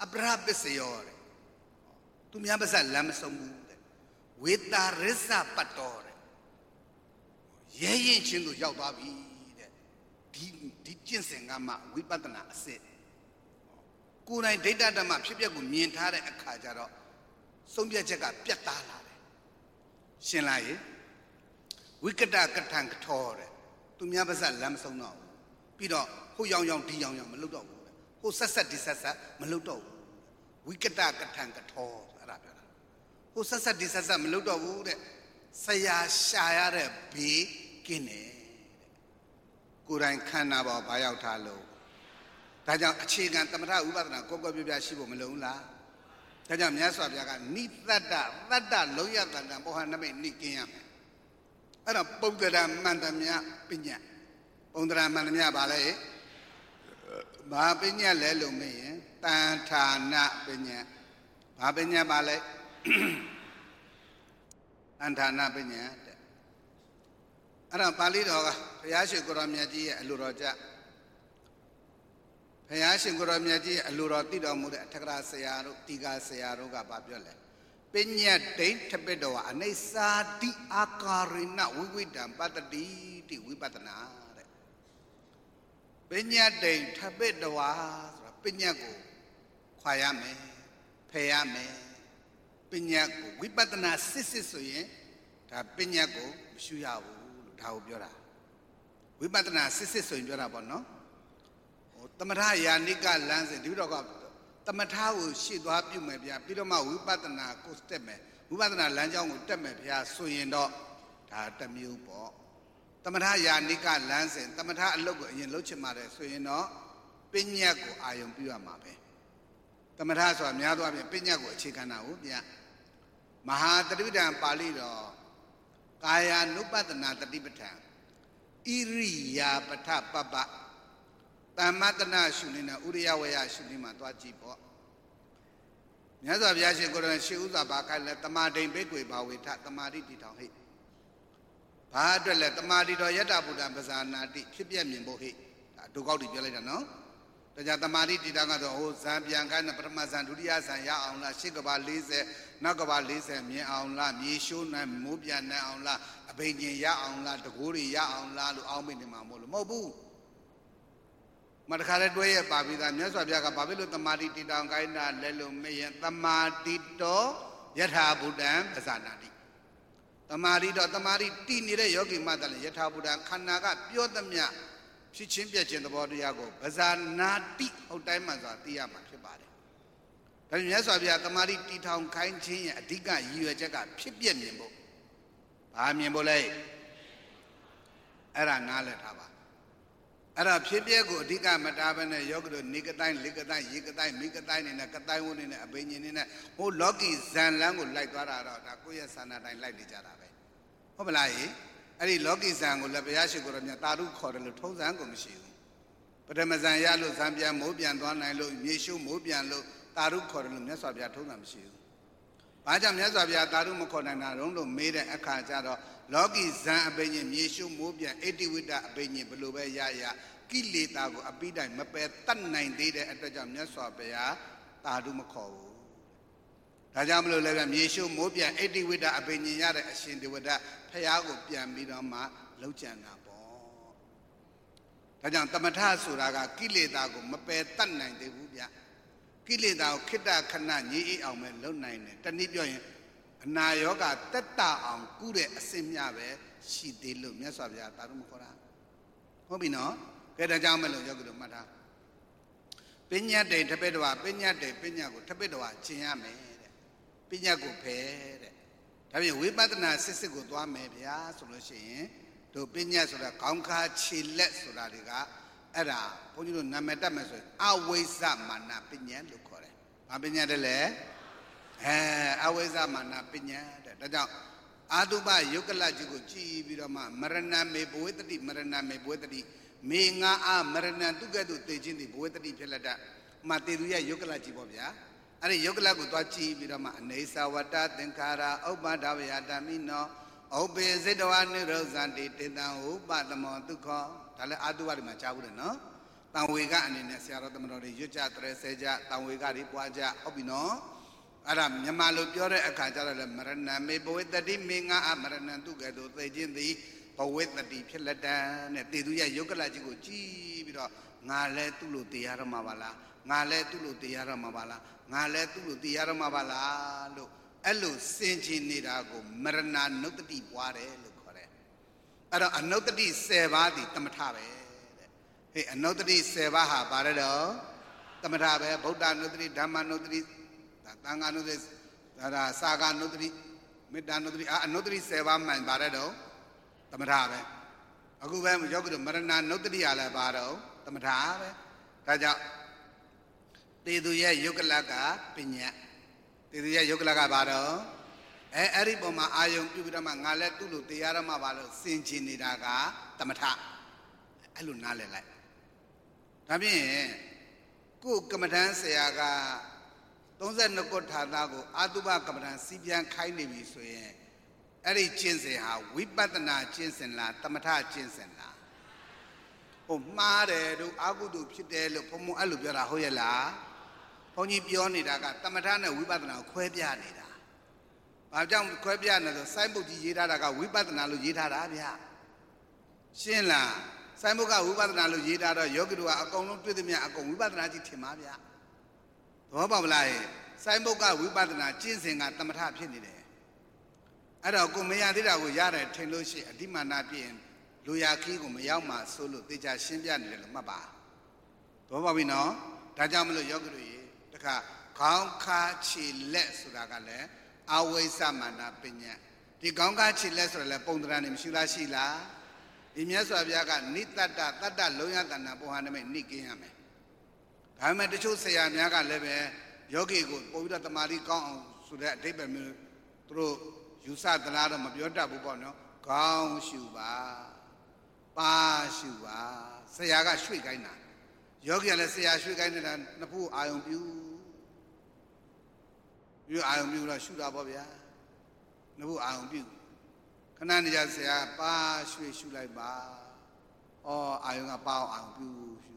A: အပရပစ္စယောတဲ့သူများပါးစပ်လမ်းမဆုံးဘူးတဲ့ဝေတာရစ္ဆပတ်တော်တဲ့ရဲရင်ချင်းတို့ရောက်သွားပြီတဲ့ဒီဒီကျင့်စဉ်ကမှဝိပဿနာအစစ်ကိုယ်တိုင်ဒိဋ္ဌဓမ္မဖြစ်ပျက်ကိုမြင်ထားတဲ့အခါကျတော့ဆုံးဖြတ်ချက်ကပြတ်သားလာတယ်ရှင်းလားရေဝိကတကထံကထောတဲ့သူများပါးစပ်လမ်းမဆုံးတော့ဘူးပြီးတော့ဟိုရောင်ရောင်ဒီရောင်ရောင်မလုပ်တော့ဘူးဟိုဆက်ဆက်ဒီဆက်ဆက်မလုပ်တော့ဘူးဝိကတကထံကထောအဲ့ဒါပြောတာဟိုဆက်ဆက်ဒီဆက်ဆက်မလုပ်တော့ဘူးတဲ့ဆရာရှာရတဲ့ဘေးကင်းတယ်တဲ့ကိုယ်တိုင်ခန္ဓာပေါ်ဘာရောက်ထားလို့ဒါကြောင့်အခြေခံသမထဥပဒနာကိုယ်ကိုယ်ပြပြရှိဖို့မလုံလားဒါကြောင့်မြတ်စွာဘုရားကနိသတ္တသတ္တလုံးရတန်တံဘောဟနမိတ်နိကင်းရမယ်အဲ့တော့ပုဒ္ဒရာမန္တမြပညာပုဒ္ဒရာမန္တမြဘာလဲဘာပညာလဲလို့မေးရင်တန်ဌာနပညာဘာပညာပါလဲတန်ဌာနပညာတဲ့အဲ့တော့ပါဠိတော်ကဘုရားရှင်ကိုရောမြတ်ကြီးရဲ့အလိုတော်ကြဘုရားရှင်ကိုရောမြတ်ကြီးရဲ့အလိုတော်သိတော်မူတဲ့အထက်ကရာဆရာတို့တီဃာဆရာတို့ကဘာပြောလဲပညာဒိဋ္ဌပိတောအနိစ္စတိအာကာရိဏဝိဝိတံပတ္တိတိဝိပဿနာတဲ့ပညာဒိဋ္ဌပိတောဆိုတာပညာကိုခွာရမယ်ဖယ်ရမယ်ပညာကိုဝိပဿနာစစ်စစ်ဆိုရင်ဒါပညာကိုမရှုရဘူးလို့ဒါကိုပြောတာဝိပဿနာစစ်စစ်ဆိုရင်ပြောတာပေါ့နော်ဟိုသမထယာနိကလမ်းစဉ်ဒီတော့ကသမထကိုရှေ့သွားပြုမယ်ဗျာပြီးတော့မှဝိပဿနာကိုတက်မယ်ဝိပဿနာလမ်းကြောင်းကိုတက်မယ်ဗျာဆိုရင်တော့ဒါတစ်မျိုးပေါ့သမထယာနိကလမ်းစဉ်သမထအလုပ်ကိုအရင်လုပ်ချင်ပါတယ်ဆိုရင်တော့ပညာကိုအာယုံပြုရမှာပဲသမထဆိုတာများသောအားဖြင့်ပညာကိုအခြေခံတာဟုတ်ဗျာမဟာတတိပဋ္ဌာန်ပါဠိတော်ကာယ ानु ပတနာတတိပဋ္ဌာန်ဣရိယာပထပပတမ္မတနာရှုနေနဲ့ဥရိယဝယရှုနေမှာသွားကြည့်ပေါ့မြတ်စွာဘုရားရှင်ကိုယ်တော်ရှေးဥစွာဘာခိုင်းလဲတမာဒိန်ဘိကွေဘာဝေထတမာတိတီထောင်ဟိဘာအတွက်လဲတမာတိတော်ယတ္တဗုဒ္ဓပဇာနာတိဖြစ်ပြမြင်ဖို့ဟိဒါဒုကောက်တိပြောလိုက်တာနော်ဒါကြောင့်တမာတိတီထောင်ကတော့ဟိုဇံပြန်ခိုင်းတဲ့ပထမဇံဒုတိယဇံရအောင်လားရှစ်ကဘာ၄၀နောက်ကဘာ၄၀မြင်အောင်လားမြေရှိုးနိုင်မိုးပြန်နိုင်အောင်လားအဘိညာဉ်ရအောင်လားတကိုးတွေရအောင်လားလို့အောင်းမိနေမှာမဟုတ်လို့မဟုတ်ဘူးမတခါလဲတွဲရပါပြီသားမြတ်စွာဘုရားကဘာဖြစ်လို့တမာတိတီတောင်ကိုင်းတာလဲလို့မေးရင်တမာတိတောယထာဘုဒ္ဓံပဇာနာတိတမာတိတောတမာတိတည်နေတဲ့ယောဂီမတလည်းယထာဘုဒ္ဓံခန္ဓာကပြောသမျှဖြစ်ချင်းပြည့်ချင်းသဘောတရားကိုပဇာနာတိဟုတ်တိုင်းမှဆိုတာသိရမှာဖြစ်ပါတယ်ဒါမြတ်စွာဘုရားတမာတိတီထောင်ခိုင်းခြင်းရဲ့အဓိကရည်ရွယ်ချက်ကဖြစ်ပြမြင်ဖို့ဘာမြင်ဖို့လဲအဲ့ဒါနားလည်ထားပါအဲ့ဒါဖြစ်ပြကိုအဓိကမတားဘဲနဲ့ယောဂတို့နေကတိုင်းလေကတိုင်းရေကတိုင်းမိကတိုင်းနေနဲ့ကတိုင်းဝန်းနေနဲ့အဘိညာဉ်နေနဲ့ဟိုလောကီဇန်လန်းကိုလိုက်သွားတာတော့ဒါကိုယ့်ရဲ့ဆန္ဒတိုင်းလိုက်နေကြတာပဲဟုတ်မလားဟိအဲ့ဒီလောကီဇန်ကိုလည်းဘုရားရှိခိုးတော်မြတ်တာရုခေါ်တယ်လို့ထုံးစံကိုမရှိဘူးပထမဇန်ရလို့ဇန်ပြန်မိုးပြန်သွားနိုင်လို့မြေရှုမိုးပြန်လို့တာရုခေါ်တယ်လို့မြတ်စွာဘုရားထုံးစံမရှိဘူးဘာကြောင့်မြတ်စွာဘုရားတာရုမခေါ်နိုင်တာတုံးလို့မေးတဲ့အခါကျတော့လောကီဇန်အဘိညာဉ်မြေရှုမိုးပြန်အဋ္ဌိဝိတ္တအဘိညာဉ်ဘလို့ပဲရရကိလေသာကိုအပိတိုင်းမပယ်တတ်နိုင်သေးတဲ့အတွက်ကြောင့်မြတ်စွာဘုရားတာဓုမခေါ်ဘူးဒါကြောင့်မလို့လည်းမြေရှုမိုးပြန်အဋ္ဌိဝိတ္တအဘိညာဉ်ရတဲ့အရှင်ဒေဝဒဖရာကိုပြန်ပြီးတော့မှလှုပ်ကြံတာပေါ့ဒါကြောင့်တမထဆိုတာကကိလေသာကိုမပယ်တတ်နိုင်သေးဘူးဗျကိလေသာကိုခိတ္တခဏညည်းအေးအောင်ပဲလုပ်နိုင်တယ်တနည်းပြောရင်အနာယောဂတက်တအောင်ကုတဲ့အစင်မြပဲရှိသေးလို့မြတ်စွာဘုရားတာဓုမခေါ်တာဟုတ်ပြီနော်ကဲဒါကြောင့်မလို့ယောဂီတို့မှတ်ထားပညာတိန်ထပိတဝပညာတိန်ပညာကိုထပိတဝကျင့်ရမယ်တဲ့ပညာကိုဖယ်တဲ့ဒါပြင်ဝိပဿနာစစ်စစ်ကိုသွားမယ်ဗျာဆိုလို့ရှိရင်တို့ပညာဆိုတာခေါင်းခါခြေလက်ဆိုတာတွေကအဲ့ဒါဘုန်းကြီးတို့နာမည်တက်မယ်ဆိုရင်အဝိဇ္ဇမာနပညာလို့ခေါ်တယ်။ဘာပညာတည်းလဲအဲအဝိဇ္ဇမာနပညာတဲ့ဒါကြောင့်အာတုပယုတ်ကလကြီးကိုကြည်ပြီးတော့မှမရဏမေဘဝေတတိမရဏမေဘဝေတတိမေငါအာမရဏတုကဲ့သို့သိခြင်းသည်ဘဝေတတိဖြစ်လက်တမှတေသူရဲ့ယုတ်ကလကြီးပေါ့ဗျာအဲ့ဒီယုတ်ကလကိုသွားကြည့်ပြီးတော့မှအနေဆာဝတ္တသင်္ခါရဥပ္ပဒါဝယတမိနောဥပ္ပေစိတဝနိရောဇန္တိတေတံဥပ္ပတမောဒုက္ခဒါလည်းအာတုဝတွေမှာကြားဘူးတယ်နော်တန်ဝေကအနေနဲ့ဆရာတော်သမတော်တွေရွတ်ကြတရေဆဲကြတန်ဝေကတွေပွားကြဟုတ်ပြီနော်အဲ့ဒါမြန်မာလိုပြောတဲ့အခါကျတော့လေမရဏမေဘဝေတတိမေငါအမရဏတုကဲ့သို့သိခြင်းသည်ဘဝေတတိဖြစ်လက်တန်တဲ့တေသူရဲ့ယုတ်ကလကြီးကိုကြည်ပြီးတော့ငါလဲသူ့လိုတရားရမှာပါလားငါလဲသူ့လိုတရားရမှာပါလားငါလဲသူ့လိုတရားရမှာပါလားလို့အဲ့လိုစင်ချင်နေတာကိုမရဏနုတ္တိပွားတယ်လို့ခေါ်တယ်အဲ့တော့အနုတ္တိဆယ်ပါးဒီတမထပဲတဲ့ဟေးအနုတ္တိဆယ်ပါးဟာဘာလဲတော့တမထပဲဗုဒ္ဓနုတ္တိဓမ္မနုတ္တိဒါသံဃာနုတ္တိဒါဒါစာဃနုတ္တိမေတ္တာနုတ္တိအနုတ္တိဆယ်ပါးမှန်ပါတဲ့တော့တမထပဲအခုပဲယောဂီတို့မရဏနုတ္တိရလည်းပါတော့တမထပဲဒါကြောင့်တေသူရဲ့ယုတ်ကလကပညာတေသူရဲ့ယုတ်ကလကပါတော့အဲအဲ့ဒီပုံမှာအာယုံပြုပြီးတော့မှငါလည်းသူ့လိုတရားရမှာပါလို့စင်ချင်နေတာကတမထအဲ့လိုနားလည်လိုက်ဒါဖြင့်ကိုယ်ကမ္မဋ္ဌာန်းဆရာကသုံးဆယ်နှစ်ခုဌာနကိုအာတုဘကမ္မဋ္ဌာန်းစီပြန်ခိုင်းနေပြီဆိုရင်အဲ့ဒီကျင့်စဉ်ဟာဝိပဿနာကျင့်စဉ်လားတမထကျင့်စဉ်လားဟိုမှားတယ်တို့အာဟုတုဖြစ်တယ်လို့ဘုံဘုံအဲ့လိုပြောတာဟုတ်ရဲ့လားဘုန်းကြီးပြောနေတာကတမထနဲ့ဝိပဿနာကိုခွဲပြနေတာဘာကြောင့်ခွဲပြနေလဲဆိုစိုင်းပုတ်ကြီးရေးထားတာကဝိပဿနာလို့ရေးထားတာဗျရှင်းလားစိုင်းပုတ်ကဝိပဿနာလို့ရေးထားတော့ယောဂီတို့ကအကုန်လုံးတွေ့သမျှအကုန်ဝိပဿနာကြီးထင်ပါဗျသဘောပေါက်မလားစိုင်းပုတ်ကဝိပဿနာကျင့်စဉ်ကတမထဖြစ်နေတယ်အဲ့တော့ကိုမရသေးတာကိုရတယ်ထင်လို့ရှိရင်အဓိမာနပြည့်ရင်လူရခီးကိုမရောက်မှဆိုလို့တေချာရှင်းပြနေတယ်လို့မှတ်ပါသဘောပေါက်ပြီနော်ဒါကြောင့်မလို့ယောဂီတို့ရေတခါခေါင်းခါခြေလက်ဆိုတာကလည်းအဝိဇ္ဇမာနပညာဒီခေါင်းခါခြေလက်ဆိုတာလည်းပုံသဏ္ဍာန်နဲ့မရှိလားရှိလားဒီမြတ်စွာဘုရားကနိတ္တတတတ္တလုံးရတဏ္ဍပုံဟာနမိတ်နိကင်းရမယ်ဒါပေမဲ့တချို့ဆရာများကလည်းပဲယောဂီကိုပို့ပြီးတော့တမာတိကောင်းအောင်ဆိုတဲ့အဓိပ္ပာယ်မျိုးသူတို့ယူဆသလားတော့မပြောတတ်ဘူးပေါ့နော်ခေါင်းရှုပါပါရှုပါဆရာကရွှေ့ခိုင်းတာယောဂီကလည်းဆရာရွှေ့ခိုင်းနေတာနှစ်ဖူးအာယုံပြုပြီးအာယုံပြုတော့ရှုတာပေါ့ဗျာနှစ်ဖူးအာယုံပြုခဏနေကြဆရာပါရွှေ့ရှုလိုက်ပါဩအာယုံကပါအောင်အာယုံပြုရှု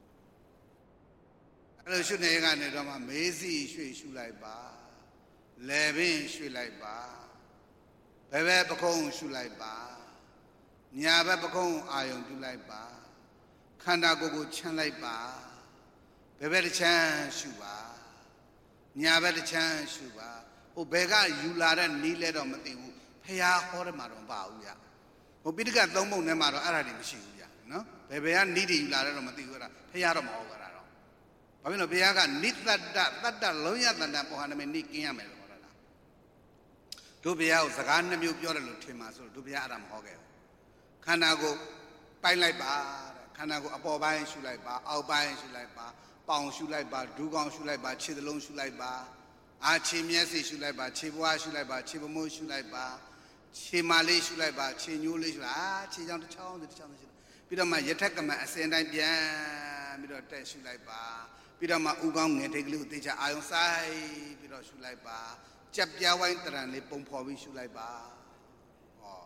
A: အဲ့လိုရှုနေကနေတော့မှမေးစီရွှေ့ရှုလိုက်ပါလေပင်ရွှေ့လိုက်ပါဘယ်ဘက်ပခုံးရှုလိုက်ပါညာဘက်ပခုံးအာယုံပြုလိုက်ပါခန္ဓာကိုယ်ကိုချမ်းလိုက်ပါဘယ်ဘက်တစ်ချမ်းရှုပါညာဘက်တစ်ချမ်းရှုပါဟိုဘယ်ကယူလာတဲ့နီးလဲတော့မသိဘူးဖះဟောတယ်မှာတော့မပါဘူးဗျဟိုပိဋကသုံးပုံထဲမှာတော့အဲ့ဒါတွေမရှိဘူးဗျနော်ဘယ်ဘယ်ကနီးတွေယူလာတဲ့တော့မသိဘူးအဲ့ဒါဖះတော့မဟောကြတာတော့ဘာဖြစ်လို့ဘုရားကနိတ္တတတတ္တလုံးရတဏ္ဍပုံဟာနမိတ်နိကင်းရမယ်လို့ဟောတာလားတို့ဘုရားကိုစကားနှမျိုးပြောတယ်လို့ထင်ပါဆိုတို့ဘုရားအဲ့ဒါမဟောခဲ့ဘူးခန္ဓာကိုပိုင်းလိုက်ပါခန္ဓာကိုအပေါ်ပိုင်းရှုလိုက်ပါအောက်ပိုင်းရှုလိုက်ပါပေါင်ရှုလိုက်ပါဒူးကောင်းရှုလိုက်ပါခြေသလုံးရှုလိုက်ပါအာခြေမျက်စိရှုလိုက်ပါခြေပွားရှုလိုက်ပါခြေပမိုးရှုလိုက်ပါခြေမလေးရှုလိုက်ပါခြေညိုးလေးရှုလိုက်အာခြေချောင်းတစ်ချောင်းတစ်ချောင်းရှုပြီးတော့မှယထက်ကမအစဉ်တိုင်းပြန်ပြီးတော့တက်ရှုလိုက်ပါပြီးတော့မှဥကောင်းငယ်ထိတ်ကလေးကိုသေချာအာယုံဆိုင်ပြီးတော့ရှုလိုက်ပါကြက်ပြားဝိုင်းတရံလေးပုံဖော်ပြီးရှုလိုက်ပါဟော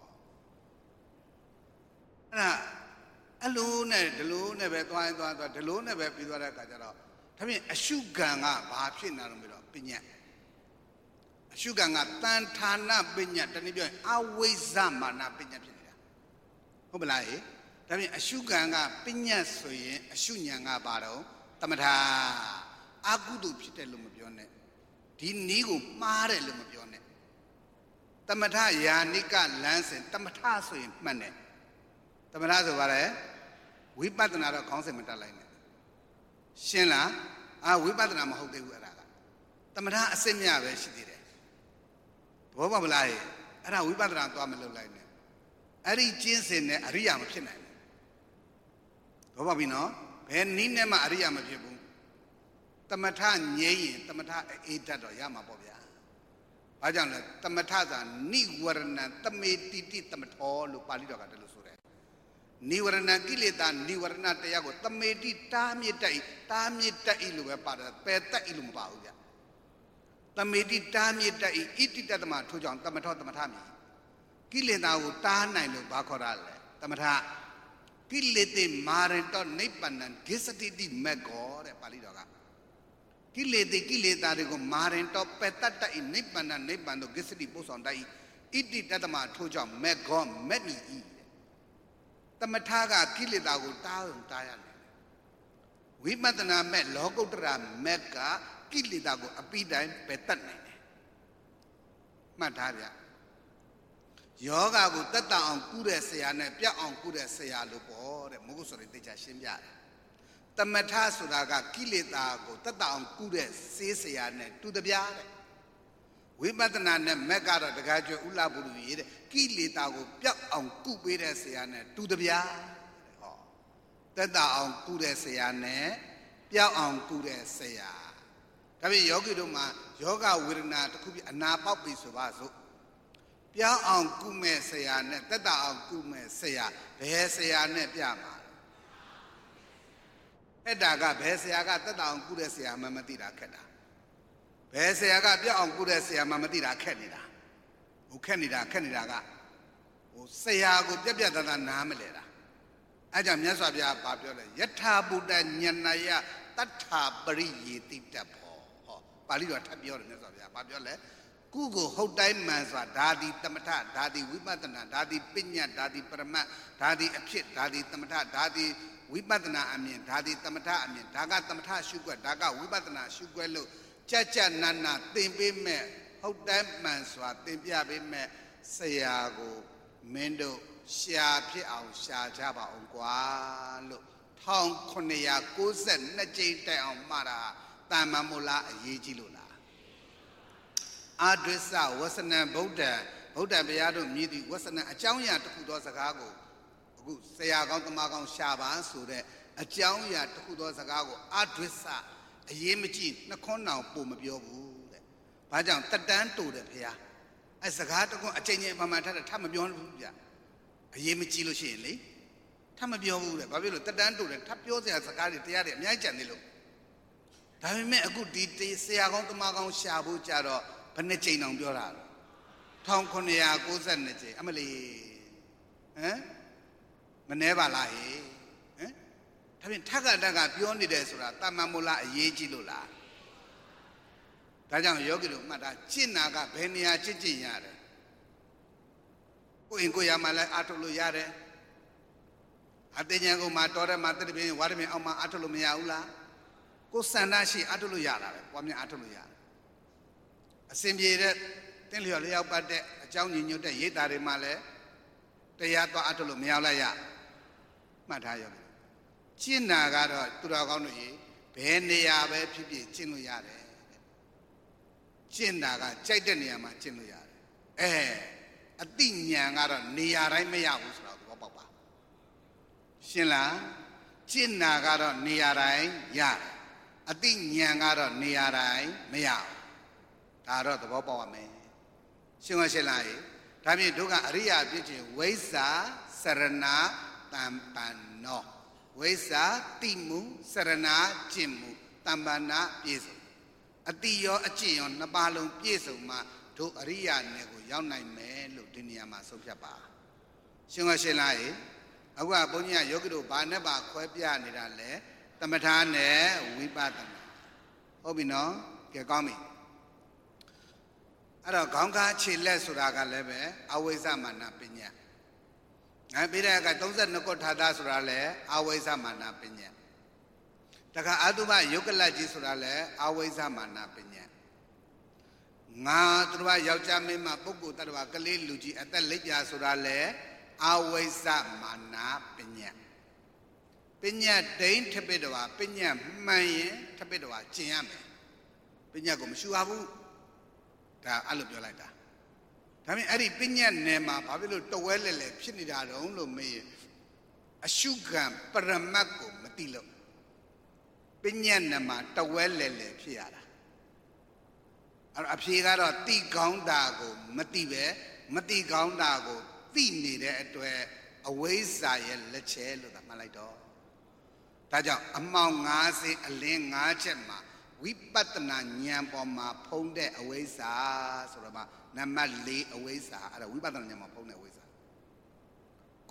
A: အဲ့ဒါအလိုနဲ့ဒလိုနဲ့ပဲသွားရင်သွားသွားဒလိုနဲ့ပဲပြီးသွားတဲ့အခါကျတော့ဒါဖြင့်အရှုခံကဘာဖြစ်နေတော့ပြီးတော့ပညာအရှုခံကတန်ဌာနပညာတနည်းပြောရင်အဝိဇ္ဇမာနပညာဖြစ်နေတာဟုတ်ပလားဟဲ့ဒါဖြင့်အရှုခံကပညာဆိုရင်အရှုဉာဏ်ကဘာတော့တမထအကုသိုလ်ဖြစ်တယ်လို့မပြောနဲ့ဒီနည်းကိုမှားတယ်လို့မပြောနဲ့တမထယာနိကလမ်းစဉ်တမထဆိုရင်မှတ်တယ်တမထဆိုပါလေဝိပဿနာတော့ခေါင်းစဉ်မတက်လိုက်နဲ့ရှင်းလားအာဝိပဿနာမဟုတ်သေးဘူးအဲ့ဒါကတမထအစစ်မြပဲရှိသေးတယ်သဘောပေါက်မလားအဲ့ဒါဝိပဿနာသွားမလုပ်လိုက်နဲ့အဲ့ဒီကျင့်စဉ်နဲ့အရိယာမဖြစ်နိုင်ဘူးသဘောပေါက်ပြီနော်ဘယ်နည်းနဲ့မှအရိယာမဖြစ်ဘူးတမထငြိမ်းရင်တမထအေးတတ်တော့ရမှာပေါ့ဗျာဘာကြောင့်လဲတမထသာနိဝရဏတမေတိတိတမထောလို့ပါဠိတော်ကတည်းလို့ဆိုတယ်နိဝရဏကိလေသာနိဝရဏတရားကိုတမေတိတားမြစ်တိုက်တားမြစ်တိုက်လို့ပဲပါတယ်ပယ်တိုက်လို့မပါဘူးဗျတမေတိတားမြစ်တိုက်ဣတိတတမထို့ကြောင့်တမထောတမထမြည်ကိလေသာကိုတားနိုင်လို့ဘာခေါ်ရလဲတမထကိလေသာမာရင်တော့နိဗ္ဗာန်ဂစ္စတိတိမက်ကောတဲ့ပါဠိတော်ကကိလေသာကိလေသာတွေကိုမာရင်တော့ပယ်တတ်တဲ့နိဗ္ဗာန်နိဗ္ဗာန်တို့ဂစ္စတိပို့ဆောင်တတ်ဣတိတတမထိုးကြောင့်မက်ကောမက်နီဤတမထကကိလေသာကိုတားအောင်တားရတယ်ဝိပဿနာမဲ့လောကုတ္တရာမက်ကကိလေသာကိုအပိတိုင်းပယ်တတ်နိုင်တယ်မှတ်ထားဗျယောဂကိုတက်တအောင်ကုတဲ့ဆရာနဲ့ပြောက်အောင်ကုတဲ့ဆရာလို့ပေါ့တဲ့မဟုတ်ဆိုရင်သိချရှင်းပြတယ်တမထဆိုတာကကိလေသာကိုတက်တအောင်ကုတဲ့စေးဆရာနဲ့တူတပြားတဲ့ဝိပဿနာနဲ့မက်ကတော့တကားကျွဥလပုရိတဲ့ကိလေသာကိုပြောက်အောင်ကုပေးတဲ့ဆရာနဲ့တူတပြားဟောတက်တအောင်ကုတဲ့ဆရာနဲ့ပြောက်အောင်ကုတဲ့ဆရာဒါပေမဲ့ယောဂီတို့မှာယောဂဝေဒနာတစ်ခုပြအနာပေါက်ပြီဆိုပါစို့ပြောင်းအောင်ကုမဲ့ဆရာနဲ့တက်တာအောင်ကုမဲ့ဆရာဘယ်ဆရာနဲ့ပြမှာအဲ့ဒါကဘယ်ဆရာကတက်တာအောင်ကုတဲ့ဆရာမှမသိတာခက်တာဘယ်ဆရာကပြောင်းအောင်ကုတဲ့ဆရာမှမသိတာခက်နေတာဟိုခက်နေတာခက်နေတာကဟိုဆရာကိုပြက်ပြက်သားသားနားမလဲတာအဲ့ကြောင့်မြတ်စွာဘုရားဘာပြောလဲယထာဘုဒ္ဓညဏယတတ္ထာပရိယေတိတ္တဘောဟောပါဠိတော်ထပ်ပြောတယ်မြတ်စွာဘုရားဘာပြောလဲကုကိုဟုတ်တိုင်းမှန်စွာဓာတိတမထဓာတိဝိပဿနာဓာတိပညာဓာတိပရမတ်ဓာတိအဖြစ်ဓာတိတမထဓာတိဝိပဿနာအမြင်ဓာတိတမထအမြင်ဒါကတမထရှုွက်ဒါကဝိပဿနာရှုွက်လို့ကြက်ကြက်နန်းနာသင်ပေးမဲ့ဟုတ်တိုင်းမှန်စွာသင်ပြပေးမဲ့ဆရာကိုမင်းတို့ရှာဖြစ်အောင်ရှာကြပါအောင်ကွာလို့တစ်ထောင်ခုနှစ်ရာကိုးဆယ်နှစ်ကြိမ်တိုင်အောင်မှားတာတမ္မမို့လားအရေးကြီးလို့လားအာဒွိစ္စဝဆနံဗုဒ္ဓဗုဒ္ဓဘုရားတို့မြည်သည့်ဝဆနံအကြောင်းအရာတစ်ခုသောစကားကိုအခုဆရာကောင်းတမကောင်းရှာပါဆိုတဲ့အကြောင်းအရာတစ်ခုသောစကားကိုအာဒွိစ္စအရေးမကြီးနှခွန်းအောင်ပုံမပြောဘူးတဲ့။ဘာကြောင့်တက်တန်းတူတယ်ဘုရား။အဲစကားတကွန်းအချိန်ချင်းမှန်မှန်ထပ်ထပ်မပြောဘူးဗျ။အရေးမကြီးလို့ရှိရင်လေထပ်မပြောဘူးတဲ့။ဘာဖြစ်လို့တက်တန်းတူတယ်ထပ်ပြောစရာစကားတွေတရားတွေအများကြီးကြံနေလို့။ဒါပေမဲ့အခုဒီဆရာကောင်းတမကောင်းရှာဖို့ကြတော့ဘယ်နှစ်ကြိမ်အောင်ပြောတာလဲတစ်ထောင်ခုနှစ်ရာကိုးဆယ်နှစ်ကြိမ်အမလီဟမ်မနှဲပါလားဟေးဟမ်ဒါဖြင့်ထက်ကတက်ကပြောနေတယ်ဆိုတာတမ္မမို့လားအရေးကြီးလို့လားဒါကြောင့်ယောဂီတို့မှတ်တာကျင့်နာကဘယ်နေရာကျင့်ကျင့်ရတယ်ကိုယ်ရင်ကိုယ်ရမှလည်းအားထုတ်လို့ရတယ်အတေဉာဏ်ကိုမှတော်တယ်မှတတိပင်ဝါဒပင်အောင်မှအားထုတ်လို့မရဘူးလားကိုယ်စန္ဒရှိအားထုတ်လို့ရတာပဲပွားများအားထုတ်လို့ရတယ်အစဉ်ပြေတဲ့တင်းလျော်လျောက်ပတ်တဲ့အကြောင်းညီညွတ်တဲ့ရိတ်တာတွေမှလည်းတရားသွားအထုတ်လို့မရလိုက်ရမှတ်ထားရမယ်ကျင့်နာကတော့သူတော်ကောင်းတို့ရေဘယ်နေရာပဲဖြစ်ဖြစ်ကျင့်လို့ရတယ်ကျင့်တာကကြိုက်တဲ့နေရာမှာကျင့်လို့ရတယ်အဲအတိညာဏ်ကတော့နေရာတိုင်းမရဘူးဆိုတော့သဘောပေါက်ပါရှင်းလားကျင့်နာကတော့နေရာတိုင်းရတယ်အတိညာဏ်ကတော့နေရာတိုင်းမရဘူးဒါတော့သဘောပေါက်ရမယ်ရှင်းမရှင်းလားဒါဖြင့်ဒုက္ခအရိယာဖြစ်ခြင်းဝိဇ္ဇာစရဏတမ္ပန္နောဝိဇ္ဇာတိမှုစရဏကျင့်မှုတမ္ပန္နပြည့်စုံအတိရောအကျင့်ရောနှစ်ပါးလုံးပြည့်စုံမှတို့အရိယာနယ်ကိုရောက်နိုင်မယ်လို့ဒီနေရာမှာဆုံးဖြတ်ပါရှင်းမရှင်းလားအခုကဘုန်းကြီးကယောဂီတို့ဘာနဲ့ပါခွဲပြနေတာလဲသမထနဲ့ဝိပဿနာဟုတ်ပြီနော်ကဲကောင်းပြီအဲ့တော့ခေါင်းကားခြေလက်ဆိုတာကလည်းပဲအဝိဇ္ဇမာနပညာအဲပြီးတဲ့အခါသုံးဆယ်နှစ်ခုထာတာဆိုတာလည်းအဝိဇ္ဇမာနပညာတခါအတုပယုတ်ကလတ်ကြီးဆိုတာလည်းအဝိဇ္ဇမာနပညာငါသူတော်ယောက်ျားမင်းမပုဂ္ဂိုလ်တ attva ကလေးလူကြီးအသက်လက်ပြဆိုတာလည်းအဝိဇ္ဇမာနပညာပညာဒိဋ္ဌပိတဝါပညာမှန်ရင်ထပိတဝါကျင့်ရမယ်ပညာကိုမရှုရဘူးဒါအဲ့လိုပြောလိုက်တာဒါပေမဲ့အဲ့ဒီပညာနယ်မှာဘာဖြစ်လို့တဝဲလဲလဲဖြစ်နေတာတုံးလို့မေးအရှုခံပရမတ်ကိုမသိလို့ပညာနယ်မှာတဝဲလဲလဲဖြစ်ရတာအဲ့အဖြေကတော့တိကောင်းတာကိုမသိပဲမသိကောင်းတာကိုသိနေတဲ့အတွက်အဝိဇ္ဇာရဲ့လက်ချဲလို့သာမှတ်လိုက်တော့ဒါကြောင့်အမှောင်၅ဆင်းအလင်း၅ချက်မှာဝိပဿနာဉာဏ်ပေါ်မှာဖုံးတဲ့အဝိဇ္ဇာဆိုတော့မှနံပါတ်၄အဝိဇ္ဇာအဲ့ဒါဝိပဿနာဉာဏ်မှာဖုံးတဲ့အဝိဇ္ဇာကို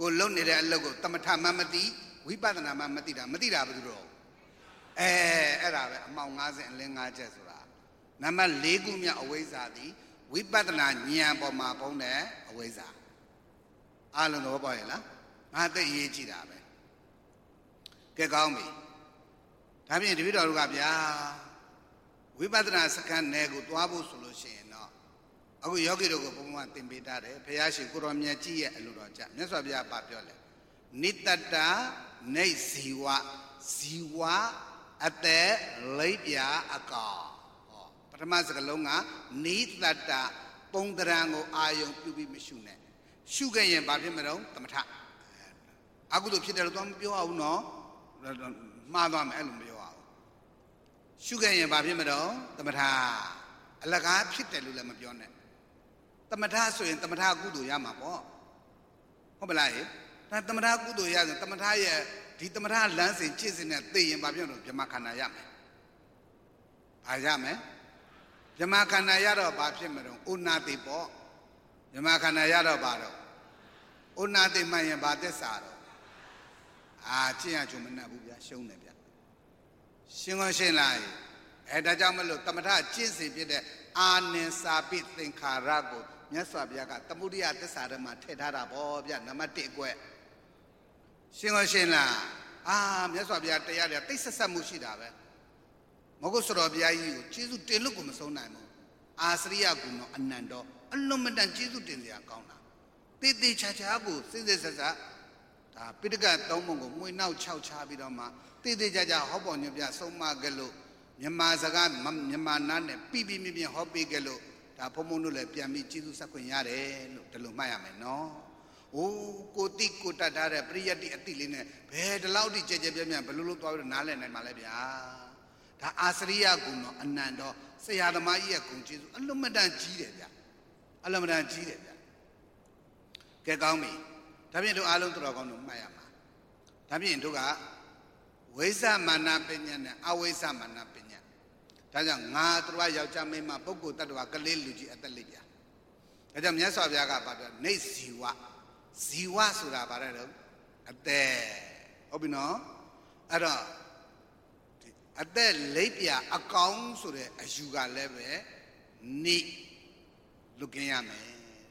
A: ကိုလုံနေတဲ့အလုပ်ကိုတမထမှမသိဝိပဿနာမှမသိတာမသိတာဘာလို့တော့အဲအဲ့ဒါပဲအမှောင်၅၀အလင်း၅ချက်ဆိုတာနံပါတ်၄ခုမြောက်အဝိဇ္ဇာသည်ဝိပဿနာဉာဏ်ပေါ်မှာပုံတဲ့အဝိဇ္ဇာအားလုံးတော့ပေါ့ရဲ့လားငါသိရေးကြည့်တာပဲကဲကောင်းပြီဒါဖြင့်တပည့်တော်တို့ကဗျာဝိပဿနာစခန်းနယ်ကိုသွားဖို့ဆိုလို့ရှိရင်တော့အခုယောဂီတို့ကိုဘုံဘုံသင်ပေးထားတယ်ဘုရားရှင်ကိုရောမြတ်ကြီးရဲ့အလိုတော်ကြမြတ်စွာဘုရားပါပြောလဲနိတ္တတနေဇီဝဇီဝအသက်လိပ်ပြအကောင်ဟောပထမစကားလုံးကနိတ္တတပုံတရံကိုအာယုံပြုပြီးမရှုနဲ့ရှုခဲ့ရင်ဘာဖြစ်မလို့သမထအခုလိုဖြစ်တယ်လို့တော့မပြောအောင်နော်မှားသွားမယ်အဲ့လိုမပြောအောင်ရှုခဲ့ရင်ဘာဖြစ်မလို့သမထအလကားဖြစ်တယ်လို့လည်းမပြောနဲ့သမထဆိုရင်သမထကုသိုလ်ရမှာပေါ့ဟုတ်ပလားဟဲ့ဒါသမထကုသိုလ်ရဆိုသမထရဲ့ဒီသမထလမ်းစဉ်ကျင့်စဉ်နဲ့သိရင်ဘာဖြစ်လို့ဗြဟ္မခန္ဓာရမယ်ဘာရမယ်ဗြဟ္မခန္ဓာရတော့ဘာဖြစ်မလို့ဥနာတိပေါ့ဗြဟ္မခန္ဓာရတော့ဘာတော့ဥနာတိမှန်ရင်ဘာသစ္စာတော့အာကျင့်ရချုံမနှက်ဘူးဗျာရှုံးတယ်ဗျာရှင်းကောရှင်းလားအဲဒါကြောင့်မလို့သမထကျင့်စဉ်ဖြစ်တဲ့အာနိစာပိသင်္ခါရကိုမြတ်စွာဘုရားကသမုဒိယသစ္စာထဲမှာထည့်ထားတာပေါ့ဗျာနံပါတ်၁အကွက်ရှင်းကောရှင်းလားအာမြတ်စွာဘုရားတရားတွေတိတ်ဆက်ဆက်မှုရှိတာပဲမဟုတ်ဆိုတော့ဘုရားကြီးကိုကျေးဇူးတင်လို့ကိုမဆုံးနိုင်ဘူးအာစရိယကုဏအနန္တောအလုံးမတန်ကျေးဇူးတင်စရာကောင်းတာတေးသေးချာချာကိုစစ်စစ်ဆက်ဆက်ဒါပိဋကတ်သုံးပုံကိုမှွေနောက်၆ချပြီးတော့မှတေးသေးချာချာဟောပေါ်ညွှန်ပြဆုံးမကြလို့မြန်မာစကားမြန်မာနားနဲ့ပြီးပြီးမြင်မြင်ဟောပေးကြလို့ဒါဘုံဘုံတို့လည်းပြန်ပြီးကျေးဇူးဆက်ခွင့်ရတယ်လို့ဒီလိုမှတ်ရမယ်နော်။အိုးကိုတိကိုတတ်ထားတဲ့ပရိယတ္တိအတိလေးနဲ့ဘယ်ဒီလောက်ထိကြဲကြဲပြန့်ပြန့်ဘယ်လိုလုပ်သွားပြီးနားလည်နိုင်မှာလဲဗျာ။ဒါအာစရိယကုံတော့အနန္တောဆရာသမားကြီးရဲ့ဂုဏ်ကျေးဇူးအလွန်မတန်ကြီးတယ်ဗျာ။အလွန်မတန်ကြီးတယ်ဗျာ။ကဲကောင်းပြီ။ဒါဖြင့်တို့အားလုံးတော်ကောင်းတို့မှတ်ရမှာ။ဒါဖြင့်တို့ကဝိဇ္ဇမာနပညာနဲ့အဝိဇ္ဇမာနပညာဒါကြောင့်ငါတို့ယောက်ျားမိန်းမပုဂ္ဂိုလ်တ attva ကလေးလူကြီးအသက်လေးပြဒါကြောင့်မြတ်စွာဘုရားကပြောနေဇီဝဇီဝဆိုတာဗါတဲ့တော့အသက်ဟုတ်ပြီနော်အဲ့တော့အသက်လေးပြအကောင်ဆိုတဲ့အယူကလည်းပဲနေလူကင်းရမယ်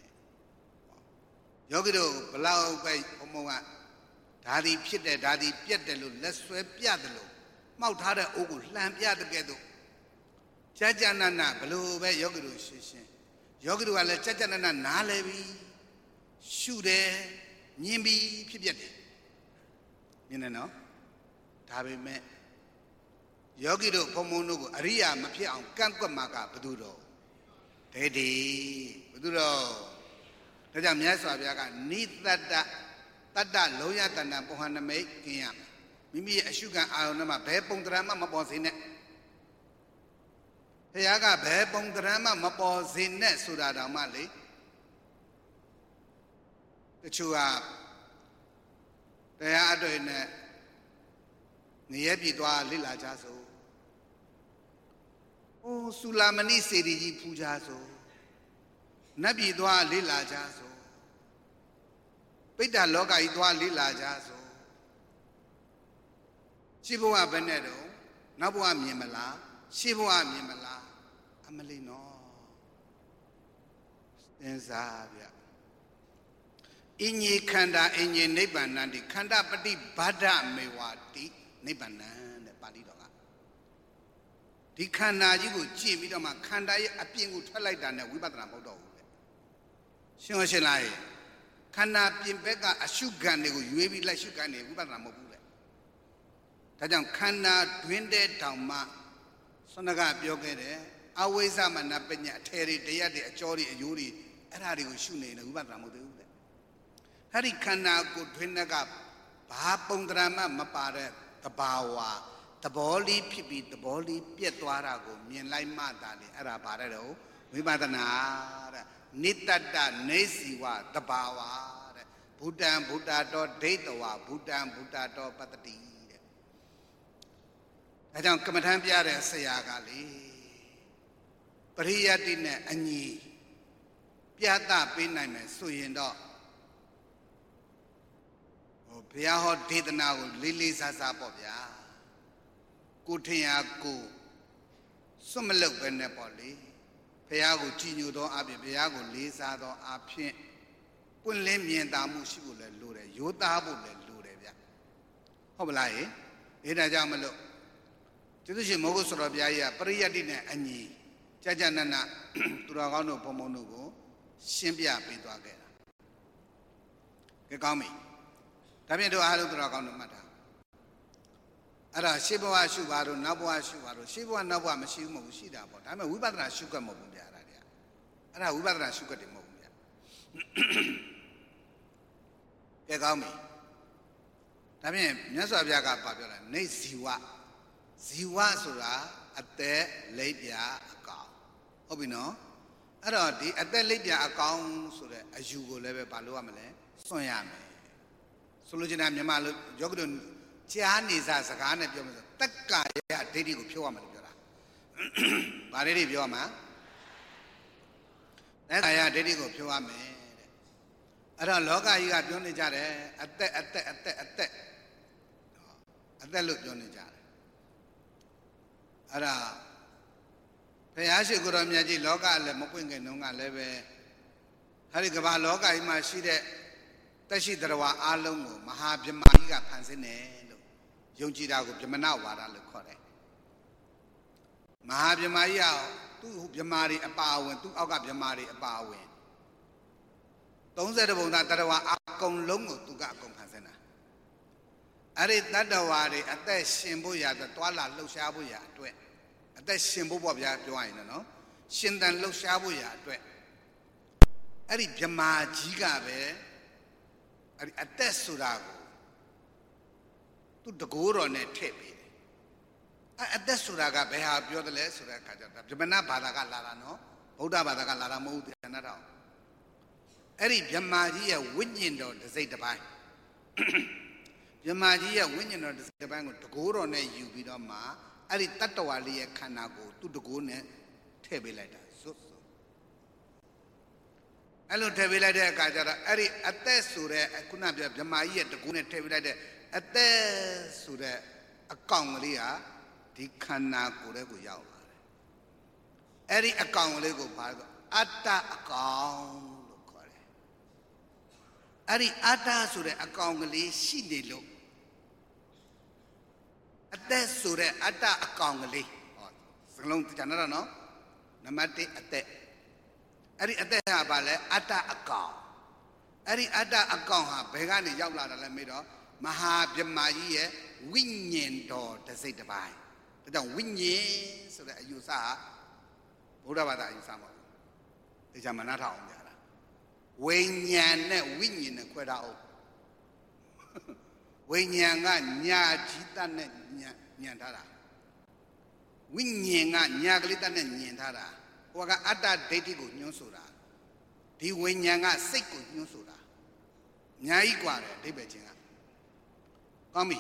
A: ယောဂီတို့ဘလောက်ပဲဘုံဘုံကဓာတိဖြစ်တယ်ဓာတိပြက်တယ်လို့လက်ဆွဲပြတယ်လို့မှောက်ထားတဲ့အိုးကိုလှန်ပြတဲ့ကဲ့သို့ကြာကြာနာနာဘလို့ပဲယောဂီတို့ရှင်းရှင်းယောဂီတို့ကလည်းကြာကြာနာနာနားလဲပြီးရှုတယ်ညင်ပြီးဖြစ်ပြတယ်မြင်တယ်နော်ဒါပေမဲ့ယောဂီတို့ဘုံဘုံတို့ကိုအရိယာမဖြစ်အောင်ကန့်ကွက်မှာကဘယ်သူတော့ဒိဋ္ဌိဘယ်သူတော့ဒါကြောင့်မြတ်စွာဘုရားကနိတ္တတတတ္တလုံးရတဏ္ဍပုဟနမိတ်กินရမယ်မိမိရဲ့အရှုခံအာရုံနဲ့မှဘယ်ပုံတရမှမပေါ်စေနဲ့ဘုရားကဘယ်ပုံတရမှမပေါ်စေနဲ့ဆိုတာတောင်မှလေတချို့ကတရားအတွေ့နဲ့နေရပြည်သွားလိလာကြဆိုအိုးဆူလာမဏိစေတီကြီးဖူးကြဆိုနတ်ပြည်သွားလိလာကြဆိုပိဋကလောကကြီးသွားလိလာကြဆိုရှင်းဘဝဘယ်နဲ့တော့နောက်ဘဝမြင်မလားရှင်းဘဝမြင်မလားအမလီနော်သင်္စားဗျအင်းကြီးခန္ဓာအင်းကြီးနိဗ္ဗာန်တိခန္ဓာပฏิဘာဒမေဝတိနိဗ္ဗာန်တဲ့ပါဠိတော်ကဒီခန္ဓာကြီးကိုကြည့်ပြီးတော့မှခန္ဓာရဲ့အပြင်ကိုထွက်လိုက်တာနဲ့ဝိပဿနာမဟုတ်တော့ဘူးလေရှင်းရှင်းလားခန္ဓာပြင်ဘက်ကအရှုခံတွေကိုရွေးပြီးလိုက်ရှုခံနေဝိပဿနာမဟုတ်ဘူးလေဒါကြောင့်ခန္ဓာတွင်တဲ့တောင်မှဆွမ်းကပြောခဲ့တယ်အဝိဇ္ဇမနပညာအထေတွေတရားတွေအကျော်တွေအယိုးတွေအဲ့ဒါတွေကိုရှုနေတယ်ဝိပဿနာမဟုတ်သေးဘူးလေအဲ့ဒီခန္ဓာကိုတွင်တဲ့ကဘာပုံတရမှမပါတဲ့တဘာဝသဘောလေးဖြစ်ပြီးသဘောလေးပြက်သွားတာကိုမြင်လိုက်မှသာလေအဲ့ဒါဘာတဲ့တော့ဝိပဿနာတဲ့နိတ္တတနေစီဝတဘာဝတဲ့ဘုဒ္ဓံဘုဒ္ဓတော်ဒိဋ္ဌဝဘုဒ္ဓံဘုဒ္ဓတော်ပတ္တိတဲ့ဒါကြောင့်ကမ္မထမ်းပြတဲ့ဆရာကလေပရိယတ္တိနဲ့အညီပြသပေးနိုင်မယ်ဆိုရင်တော့ဘုရားဟောဒေသနာကိုလေးလေးစားစားပေါ့ဗျာကိုထင်ရကိုစွတ်မလုပ်ပဲနဲ့ပေါ့လေဘုရားကိုကြည်ညိုသောအပြင်ဘုရားကိုလေးစားသောအပြင်ပွင့်လင်းမြင်သာမှုရှိဖို့လည်းလိုတယ်ရိုးသားဖို့လည်းလိုတယ်ဗျဟုတ်ပလားဟင်အဲဒါကြောင့်မလို့ကျေးဇူးရှင်မိုးကုတ်ဆော်တော်ဘုရားကြီးကပရိယတ္တိနဲ့အညီကြာကြာနာနာသူတော်ကောင်းတို့ဘုံဘုံတို့ကိုရှင်းပြပေးသွားခဲ့တာကဲကောင်းပြီဒါဖြင့်တို့အားလုံးသူတော်ကောင်းတို့မှတ်တာအဲ့ဒါရှေးဘဝရှုပါတို့နောက်ဘဝရှုပါတို့ရှေးဘဝနောက်ဘဝမရှိဘူးမဟုတ်ဘူးရှိတာပေါ့ဒါပေမဲ့ဝိပဿနာရှုခွက်မဟုတ်ဘူးဗျာအဲ့ဒါတွေကအဲ့ဒါဝိပဿနာရှုခွက်တွေမဟုတ်ဘူးဗျာကဲကောင်းပြီဒါဖြင့်မြတ်စွာဘုရားကပြောတာနေဇီဝဇီဝဆိုတာအသက်လိပ်ပြအကောင်ဟုတ်ပြီနော်အဲ့တော့ဒီအသက်လိပ်ပြအကောင်ဆိုတဲ့အယူကိုလည်းပဲဘာလို့ရမလဲစွန့်ရမယ်ဆိုလိုချင်တာမြန်မာလိုယောဂတို့ကြားနေစားစကားနဲ့ပြောမယ်ဆိုတက္ကာယဒိဋ္ဌိကိုဖြုတ်ရမယ်လို့ပြောတာဗာဒိဋ္ဌိပြောရမှာတက္ကာယဒိဋ္ဌိကိုဖြုတ်ရမယ်တဲ့အဲ့တော့လောကကြီးကပြောနေကြတယ်အသက်အသက်အသက်အသက်အသက်လို့ပြောနေကြတယ်အဲ့ဒါဘုရားရှိခိုးတော်မြတ်ကြီးလောကလည်းမပွင့်ခင်တုန်းကလည်းပဲဟာဒီကမ္ဘာလောကကြီးမှာရှိတဲ့တက်ရှိတရားဝါအလုံးကိုမဟာဗြဟ္မာကြီးကဖန်ဆင်းတယ်လို့ယုံကြည်တာကိုဗြဟ္မဏဝါဒလို့ခေါ်တယ်မဟာဗြဟ္မာကြီးကသူ့ဗြဟ္မာတွေအပါအဝင်သူ့အောက်ကဗြဟ္မာတွေအပါအဝင်သုံးဆယ်ဘုံသားတရားဝါအကုန်လုံးကိုသူကအကုန်ဖန်ဆင်းတာအဲ့ဒီတတ္တဝါတွေအသက်ရှင်ဖို့ရတဲ့တွာလာလှုပ်ရှားဖို့ရအတွက်အသက်ရှင်ဖို့ပေါ့ဗျာပြောရရင်နော်ရှင်တန်လှုပ်ရှားဖို့ရအတွက်အဲ့ဒီဗြဟ္မာကြီးကပဲအဲ့ဒီအသက်ဆိုတာကိုသူတကိုးတော်နဲ့ထည့်ပေးတယ်အဲ့အသက်ဆိုတာကဘယ်ဟာပြောတယ်လဲဆိုတဲ့အခါကျတော့ဗြဟ္မဏဘာသာကလာတာနော်ဗုဒ္ဓဘာသာကလာတာမဟုတ်ဘူးတရားနာတော့အဲ့ဒီဗြဟ္မာကြီးရဲ့ဝိညာဉ်တော်တစ်စိတ်တစ်ပိုင်းဗြဟ္မာကြီးရဲ့ဝိညာဉ်တော်တစ်စိတ်တစ်ပိုင်းကိုတကိုးတော်နဲ့ယူပြီးတော့မှအဲ့ဒီတတ္တဝါလေးရဲ့ခန္ဓာကိုသူ့တကိုးနဲ့ထည့်ပေးလိုက်တာစွတ်စွတ်အဲ့လိုထည့်ပေးလိုက်တဲ့အခါကျတော့အဲ့ဒီအသက်ဆိုတဲ့ခုနပြောဗြဟ္မာကြီးရဲ့တကိုးနဲ့ထည့်ပေးလိုက်တဲ့အသက်ဆိုတဲ့အကောင်ကလေးဟာဒီခန္ဓာကိုယ်ထဲကိုရောက်လာတယ်အဲ့ဒီအကောင်ကလေးကိုဘာလို့အတ္တအကောင်လို့ခေါ်တယ်အဲ့ဒီအတ္တဆိုတဲ့အကောင်ကလေးရှိနေလို့အသက်ဆိုတဲ့အတ္တအကောင်ကလေးဟောစကလုံးတန်တော့နော်နံပါတ်တစ်အသက်အဲ့ဒီအသက်ဟာဘာလဲအတ္တအကောင်အဲ့ဒီအတ္တအကောင်ဟာဘယ်ကနေရောက်လာတာလဲမေးတော့မဟာဗြဟ္မာကြီးရဲ့ဝိညာဉ်တော်တစ်စိတ်တစ်ပိုင်းဒါကြောင့်ဝိညာဉ်ဆိုတဲ့အယူဆဟာဗုဒ္ဓဘာသာအယူဆမဟုတ်ဘူးဒါကြောင့်မနာထောင်အောင်ကြတာဝိညာဉ်နဲ့ဝိညာဉ်နဲ့ခွဲထားအောင်ဝိညာဉ်ကညာကြီးတတ်နဲ့ညာညံထားတာဝိညာဉ်ကညာကလေးတတ်နဲ့ညင်ထားတာဟိုကအတ္တဒိဋ္ဌိကိုညွှန်းဆိုတာဒီဝိညာဉ်ကစိတ်ကိုညွှန်းဆိုတာအများကြီးกว่าတယ်အဓိပ္ပာယ်ချင်းကကောင်းပြီ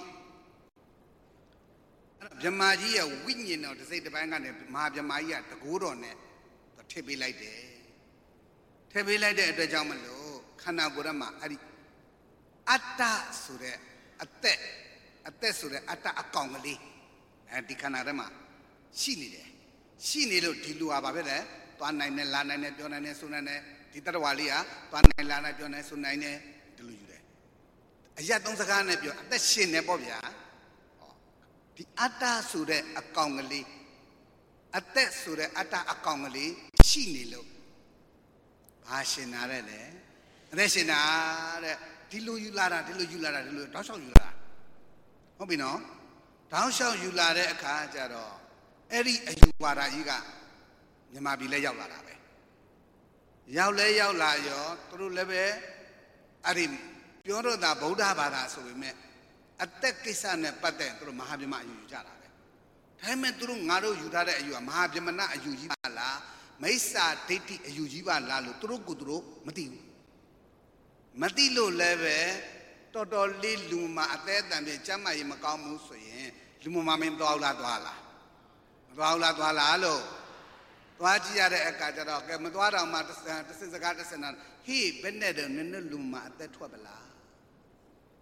A: အဲ့ဗြဟ္မာကြီးရဲ့ဝိညာဉ်တော်တစ်စိတ်တစ်ပိုင်းကနေမဟာဗြဟ္မာကြီးကတကိုးတော်နဲ့ထည့်ပေးလိုက်တယ်ထည့်ပေးလိုက်တဲ့အတွက်ကြောင့်မလို့ခန္ဓာကိုယ်ထဲမှာအဲ့ဒီအတ္တဆိုတဲ့အသက်အသက်ဆိုတဲ့အတ္တအကောင်ကလေးအဲဒီခန္ဓာထဲမှာရှိနေတယ်ရှိနေလို့ဒီလူဟာဘာဖြစ်လဲသွားနိုင်တယ်လာနိုင်တယ်ပြောနိုင်တယ်ဆိုနိုင်တယ်ဒီတတ္တဝါလေးဟာသွားနိုင်လာနိုင်ပြောနိုင်ဆိုနိုင်တယ်ဒီလိုယူတယ်အရက်သုံးစကားနဲ့ပြောအသက်ရှင်နေပေါ့ဗျာဟောဒီအတ္တဆိုတဲ့အကောင်ကလေးအသက်ဆိုတဲ့အတ္တအကောင်ကလေးရှိနေလို့ဘာရှင်နာတဲ့လဲအသက်ရှင်နာတဲ့ဒီလိုယူလာတာဒီလိုယူလာတာဒီလိုတောက်လျှောက်ယူလာတာဟုတ်ပြီနော်တောက်လျှောက်ယူလာတဲ့အခါကျတော့အဲ့ဒီအယူဝါဒကြီးကမြန်မာပြည်လဲရောက်လာတာပဲရောက်လဲရောက်လာရောသူတို့လည်းပဲအဲ့ဒီပြောတော့တာဗုဒ္ဓဘာသာဆိုပေမဲ့အသက်ကိစ္စနဲ့ပတ်သက်သူတို့မဟာဗြဟ္မာအယူယူကြတာပဲဒါပေမဲ့သူတို့ငါတို့ယူထားတဲ့အယူကမဟာဗြဟ္မဏအယူကြီးပါလားမိစ္ဆာဒိဋ္ဌိအယူကြီးပါလားလို့သူတို့ကိုသူတို့မသိဘူးမသိလို့လည်းပဲတော်တော်လေးလူမအသေးအတန်ပြကျမ်းမာရေးမကောင်းဘူးဆိုရင်လူမမမင်းသွားလားသွားလားမသွားလားသွားလားလို့သွားကြည့်ရတဲ့အခါကျတော့ကဲမသွားတော့မှတစ်စင်တစ်စင်စကားတစ်စင်တော့ဟေးဘယ်နဲ့တော့နည်းနည်းလူမအသက်ထွက်ပလား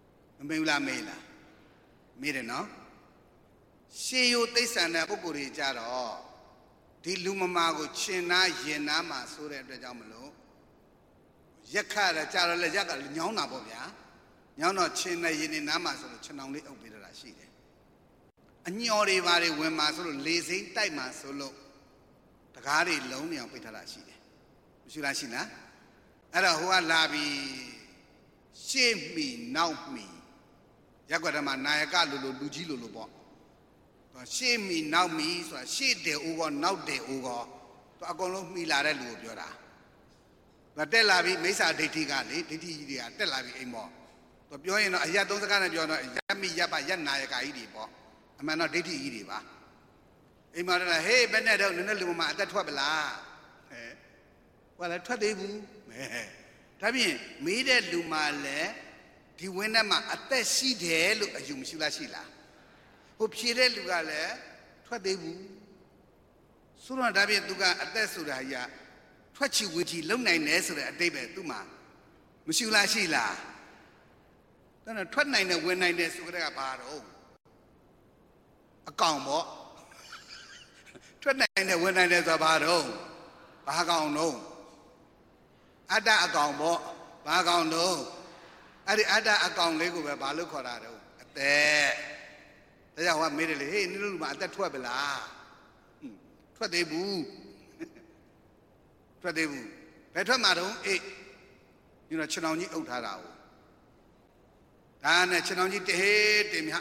A: မေးလားမေးလားမေးတယ်နော်ရှေးရိုးသိစံတဲ့ပုဂ္ဂိုလ်တွေကြတော့ဒီလူမမာကိုရှင်နာရင်နာမှာဆိုတဲ့အတွက်ကြောင့်မလို့ရက်ခရကြတော့လေရက်ကညောင်းတာပေါ့ဗျာညောင်းတော့ချင်းနဲ့ရင်နေနာမှာဆိုလို့ခြံအောင်လေးအုပ်ပေးတာရှိတယ်အညော်တွေပါတွေဝင်မှာဆိုလို့လေစိမ့်တိုက်မှာဆိုလို့တကားတွေလုံးနေအောင်ပိတ်ထားတာရှိတယ်မရှိလားရှိလားအဲ့တော့ဟိုကလာပြီးရှေ့မီနောက်မီရက်ကွက်ထဲမှာနာယကလိုလိုလူကြီးလိုလိုပေါ့ရှေ့မီနောက်မီဆိုတာရှေ့တယ်ဦးကောနောက်တယ်ဦးကောသူအကုန်လုံးမှီလာတဲ့လူကိုပြောတာသူတက်လာပြီးမိစ္ဆာဒိဋ္ဌိကလေဒိဋ္ဌိကြီးတွေကတက်လာပြီးအိမ်ပေါ့သူပြောရင်တော့အရက်သုံးစကားနဲ့ပြောတော့ရက်မိရက်ပါရက်နာယကကြီးတွေပေါ့အမှန်တော့ဒိဋ္ဌိကြီးတွေပါအိမ်မှာတော့ဟေးဘယ်နဲ့တော့နည်းနည်းလူမှအသက်ထွက်ပလားဟဲ့ဟောလည်းထွက်သေးဘူးမဲဒါဖြင့်မေးတဲ့လူမှလည်းဒီဝင်းထဲမှာအသက်ရှိတယ်လို့အယူမရှိလားရှိလားဟိုဖြေတဲ့လူကလည်းထွက်သေးဘူးဆိုတော့ဒါဖြင့်သူကအသက်ဆိုတာကြီးကထွက်ချီဝေချီလုံနိုင်တယ်ဆိုတဲ့အတိတ်ပဲသူ့မှာမရှိလားရှိလားဒါနဲ့ထွက်နိုင်တယ်ဝင်နိုင်တယ်ဆိုတဲ့ကဘာတော့အကောင်ပေါ့ထွက်နိုင်တယ်ဝင်နိုင်တယ်ဆိုတာဘာတော့ဘာကောင်တော့အတ္တအကောင်ပေါ့ဘာကောင်တော့အဲ့ဒီအတ္တအကောင်လေးကိုပဲဘာလို့ခေါ်တာတော့အသက်ဒါကြောင့်ဟောမေးတယ်လေဟေးနင်တို့မှာအသက်ထွက်ပလားထွက်သေးဘူးထွက်သေးဘူးဘယ်ထွက်မှာတော့အေးဒီတော့ခြံအောင်ကြီးအုပ်ထားတာကိုဒါနဲ့ခြံအောင်ကြီးတဟေးတင်မြ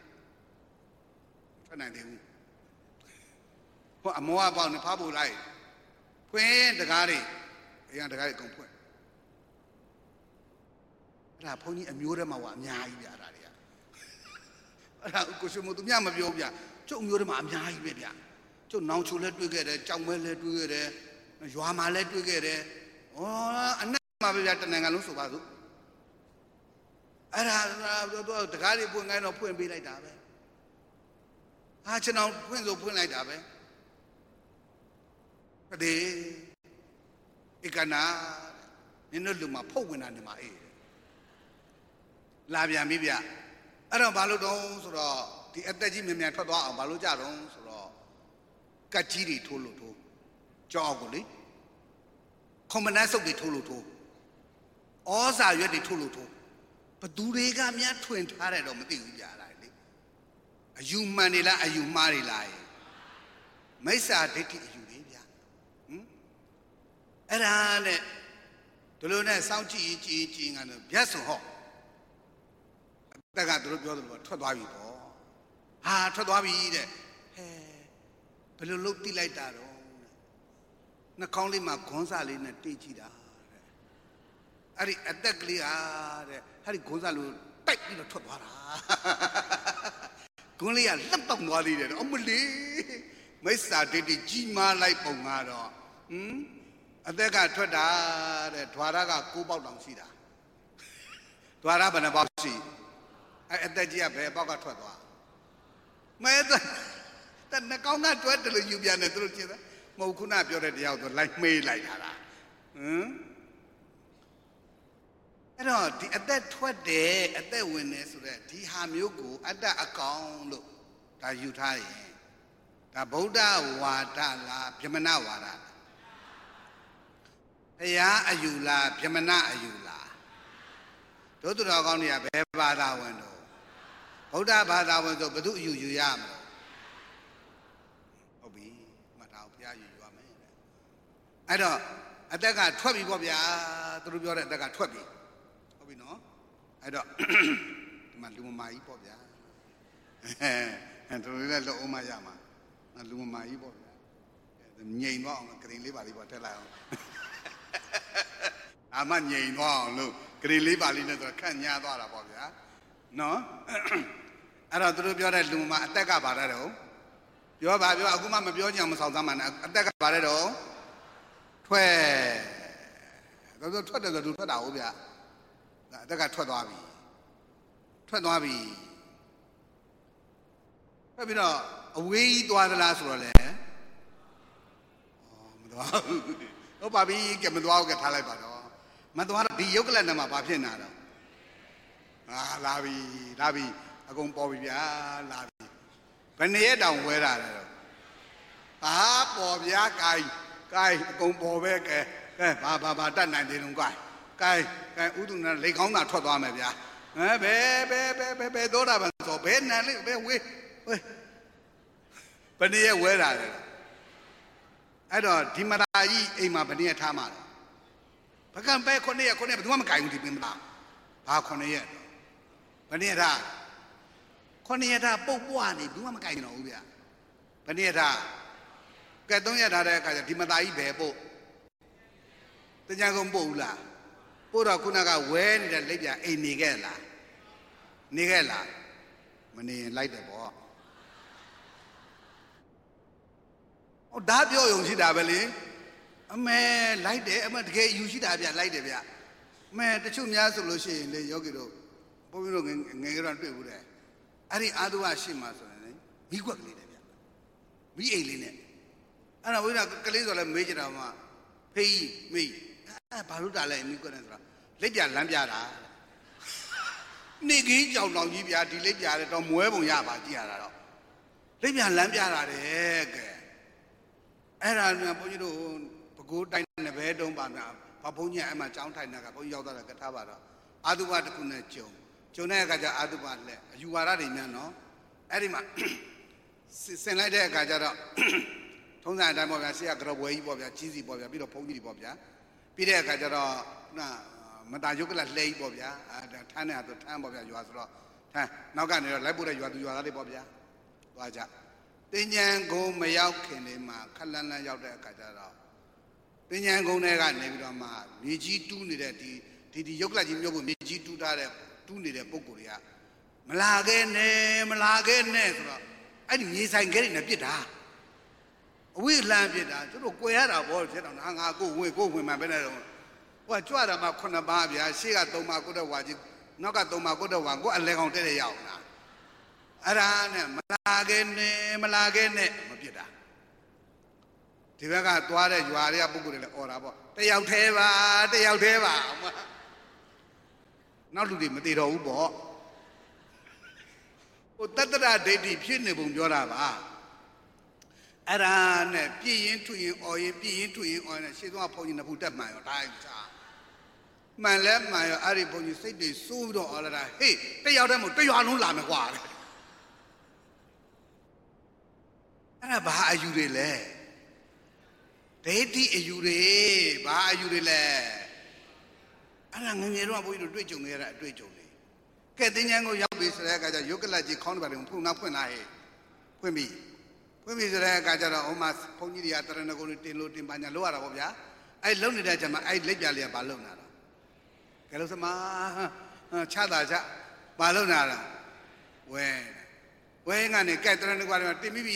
A: ထွက်နိုင်သေးဘူးဟောအမောကပေါက်နေဖားဖို့လိုက်ဖွင့်တကားတွေအရင်တကားတွေအကုန်ဖွင့်အဲ့ဒါဘုန်းကြီးအမျိုးထဲမှာကအများကြီးဗျာအဲ့ဒါတွေကအဲ့ဒါကိုရှင်မသူမြမပြောဗျာကျုပ်မျိုးထဲမှာအများကြီးပဲဗျာကျုပ်နောင်ချိုလည်းတွေ့ခဲ့တယ်ကြောင်မဲလည်းတွေ့ခဲ့တယ်ရွာမှာလည်းတွေ့ခဲ့တယ်ဩအနက်မှာပဲဗျာတနိုင်ငံလုံးဆိုပါစို့အဲ့ဒါတော့တကားတွေဖွင့်ခိုင်းတော့ဖွင့်ပေးလိုက်တာပဲဟာကျွန်တော်ဖွင့်ဆိုဖွင့်လိုက်တာပဲတဲ့ဧကနာနင်တို့လူမှာဖုတ်ဝင်တာနေမှာအေးလာပြန်ပြီဗျအဲ့တော့ဘာလို့တော့ဆိုတော့ဒီအသက်ကြီးမြန်မြန်ထွက်သွားအောင်ဘာလို့ကြတော့ဆိုတော့ကတ်ကြီးတွေထိုးလို့ထိုးကြောက်ကိုလေခွန်မနတ်စုပ်တွေထိုးလို့ထိုးဩဇာရွက်တွေထိုးလို့ထိုးဘသူတွေကများထွင်ထားတယ်တော့မသိဘူးကြာလာလေအယူမှန်နေလားအယူမှားနေလားမိစ္ဆာဒိဋ္ဌိအယူတွေဗျဟင်အဲ့ဒါနဲ့ဒီလိုနဲ့စောင့်ကြည့်ကြည့်ကြည့်ငါတို့ဗျတ်ဆိုဟောတက်ကသူတို့ပြောတယ်လို့ထွက်သွားပြီပေါ့ဟာထွက်သွားပြီတဲ့ဟဲဘယ်လိုလုပ်တိလိုက်တာတော့နှာခေါင်းလေးမှာခွန်းစားလေးနဲ့တိတ်ကြည့်တာတဲ့အဲ့ဒီအသက်ကလေးဟာတဲ့အဲ့ဒီခွန်းစားလို့တိုက်ပြီးတော့ထွက်သွားတာခွန်းလေးကလက်ပေါက်သွားသေးတယ်အမလေးမိစ္ဆာဒိဋ္ဌိကြီးမားလိုက်ပုံကတော့ဟင်အသက်ကထွက်တာတဲ့ဓွာရကကိုးပေါက်တောင်ရှိတာဓွာရဘယ်နှပေါက်ရှိအဲ့အသက်ကြီးကဘယ်ပေါက်ကထွက်သွားမဲတဲ့နှကောင်းကတွဲတယ်လို့ယူပြန်တယ်သူတို့ချင်းတယ်မဟုတ်ခုနပြောတဲ့တရားကိုလိုက်မေးလိုက်တာလားဟမ်အဲ့တော့ဒီအသက်ထွက်တယ်အသက်ဝင်တယ်ဆိုတဲ့ဒီဟာမျိုးကိုအတ္တအကောင်လို့ဒါယူထားရင်ဒါဗုဒ္ဓဝါဒလားဗြဟ္မဏဝါဒလားဘုရားအယူလားဗြဟ္မဏအယူလားတို့သူတော်ကောင်းတွေကဘယ်ဘာသာဝင်တော့ဗုဒ္ဓဘာသာဝင်ဆိုဘယ်သူအယူယူရမလဲဟုတ်ပြီမှတ်ထားဘုရားယူယူရမယ်အဲ့တော့အသက်ကထွက်ပြီပေါ့ဗျာသူတို့ပြောတဲ့အသက်ကထွက်ပြီဟုတ်ပြီနော်အဲ့တော့ဒီမှာလူမမာကြီးပေါ့ဗျာအဲသူတို့လည်းလောအောင်မရမှာလူမမာကြီးပေါ့ဗျာငြိမ်သွားအောင်ဂရင်လေးပါလေးပေါ့ထည့်လိုက်အောင်အာမငြိမ်သွားအောင်လို့ဂရင်လေးပါလေးနဲ့ဆိုတော့ခန့်ညားသွားတာပေါ့ဗျာနော်အဲ့တော့သူတို့ပြောတဲ့လူမအသက်ကပါတဲ့တော့ပြောပါပြောအခုမှမပြောကြအောင်မဆောင်သားမှနဲ့အသက်ကပါတဲ့တော့ထွက်တော်တော်ထွက်တယ်ဆိုသူထွက်တာဟုတ်ဗျာအသက်ကထွက်သွားပြီထွက်သွားပြီထွက်ပြီးတော့အဝေးကြီးသွားသလားဆိုတော့လေဩမသွားဘူးဟုတ်ပါပြီကဲမသွားဘူးကထားလိုက်ပါတော့မသွားတော့ဒီယုတ်ကလနဲ့မှာဘာဖြစ်နေတာတော့ဟ à là vì là vì à con bò bia là vì bên này đồng quê ra rồi à bò bia cay cay con bò về cái cái bà bà bà đất này thì không cay cay cái ưu tú này lấy không nào thoát ra mày bia à bé bé bé bé bé đó là bạn số bé này lấy bé quê quê bên này quê ra rồi ai đó thì mà ra gì em mà bên này tham à bà con bé con này con này tôi mà cay không thì bên nào bà con này bên này ra con này ra bố bố anh đi tôi mà cay nó uống bia bên này ra cái东西他的看见，他们打一百步，人家讲步啦，步到可那个弯的那边，哎，你个啦，你个啦，么你来得不？我打表游戏打不哩，没来得，没这个游戏打边来得边，没这出面说了些，你要给都，不比如人人个人对不对？阿里阿都话是嘛说的，美国来得边，美哎哩呢？အဲ့ဒါဝိရကလေးဆိုလည်းမေးကြတာမှာဖေးမေးအဲဘာလို့တာလဲမိကွနဲ့ဆိုတော့လက်ပြလမ်းပြတာနေကြီးကြောင်တောင်ကြီးပြဒီလက်ပြတယ်တော့မွဲပုံရပါကြည့်ရတာတော့လက်ပြလမ်းပြတာတဲ့ကဲအဲ့ဒါကဘုန်းကြီးတို့ဘကိုးတိုင်းနဲ့ပဲတုံးပါများဘာဘုန်းကြီးအဲ့မှာကြောင်းထိုင်တာကဘုန်းကြီးရောက်သွားတာကထားပါတော့အာသုဘတစ်ခုနဲ့ကျုံကျုံတဲ့အခါကျအာသုဘလက်အယူဝါဒတွေများနော်အဲ့ဒီမှာဆင်လိုက်တဲ့အခါကျတော့ထုံးစံအတိုင်းပေါ့ဗျာဆရာကတော့ဝဲကြီးပေါ့ဗျာကြီးစီပေါ့ဗျာပြီးတော့ဘုန်းကြီးပေါ့ဗျာပြီးတဲ့အခါကျတော့နာမတာယုတ်ကလလှဲကြီးပေါ့ဗျာအဲထမ်းတဲ့ဟာဆိုထမ်းပေါ့ဗျာရွာဆိုတော့ထမ်းနောက်ကနေတော့လိုက်ပို့တဲ့ရွာသူရွာသားတွေပေါ့ဗျာသွားကြတင်ញံကုန်းမရောက်ခင်လေးမှာခက်လန်းလန်းရောက်တဲ့အခါကျတော့တင်ញံကုန်းထဲကနေပြီးတော့မှမြေကြီးတူးနေတဲ့ဒီဒီဒီယုတ်ကလကြီးမျိုးကိုမြေကြီးတူးထားတဲ့တူးနေတဲ့ပုံကိုယ်တွေကမလာခဲ့နဲ့မလာခဲ့နဲ့ဆိုတော့အဲ့ဒီမြေဆိုင်ခဲတွေနဲ့ပြစ်တာအဝိလမ်းပြစ်တာသူတို့ကြွယ်ရတာဘောဖြစ်တော့ငါငါကိုဝင်ကိုဝင်မှပဲနဲ့တော့ဟိုကကြွတာမှခုနှစ်ပါးဗျာရှေ့ကသုံးပါးကိုတော့ဝါကြီးနောက်ကသုံးပါးကိုတော့ဝါကိုအလဲကောင်တဲ့တဲ့ရောက်လာအဲ့ဒါနဲ့မလာခဲ့နဲ့မလာခဲ့နဲ့မပြစ်တာဒီဘက်ကသွားတဲ့ရွာတွေကပုဂ္ဂိုလ်တွေလည်းអော်တာပေါ့တယောက်သေးပါတယောက်သေးပါနောက်လူတွေမသေးတော့ဘူးပေါ့ဟိုတတ္တရဒိဋ္ဌိဖြစ်နေပုံပြောတာပါအဲ့ဒါနဲ့ပြည့်ရင်ထွင်ရင်အော်ရင်ပြည့်ရင်ထွင်ရင်အော်ရင်ရှေ့သွားဘုန်းကြီးနှစ်ခုတက်မှန်ရောတိုင်းချာမှန်လဲမှန်ရောအဲ့ဒီဘုန်းကြီးစိတ်တွေစိုးပြီးတော့အော်လာတာဟေးတယောက်တည်းမဟုတ်တရွာလုံးလာမယ်ကွာအဲ့ဒါဘာအယူတွေလဲဒိဋ္ဌိအယူတွေဘာအယူတွေလဲအဲ့ဒါငငယ်တော့ဘုန်းကြီးတို့တွေ့ကြုံနေရတာအတွေ့အကြုံတွေကဲတင်ញံကိုရောက်ပြီဆိုတဲ့အခါကျယုတ်ကလတ်ကြီးခေါင်းတစ်ပါးလုံးဖုန်နောက်ဖွင့်လာဟဲ့ဖွင့်ပြီဖွင့်ပြီဆိုတဲ့အခါကျတော့ဟိုမှာဘုန်းကြီးတွေကတရဏဂုံတွေတင်လို့တင်ပါညာလို့ရတာပေါ့ဗျာအဲ့လုံနေတဲ့ချက်မှာအဲ့လက်ပြလေးကဘာလုံနေတာတော့ကဲလို့စမချတာချဘာလုံနေတာတော့ဝဲဝဲကနေကဲတရဏဂုံတွေတင်ပြီးပြီ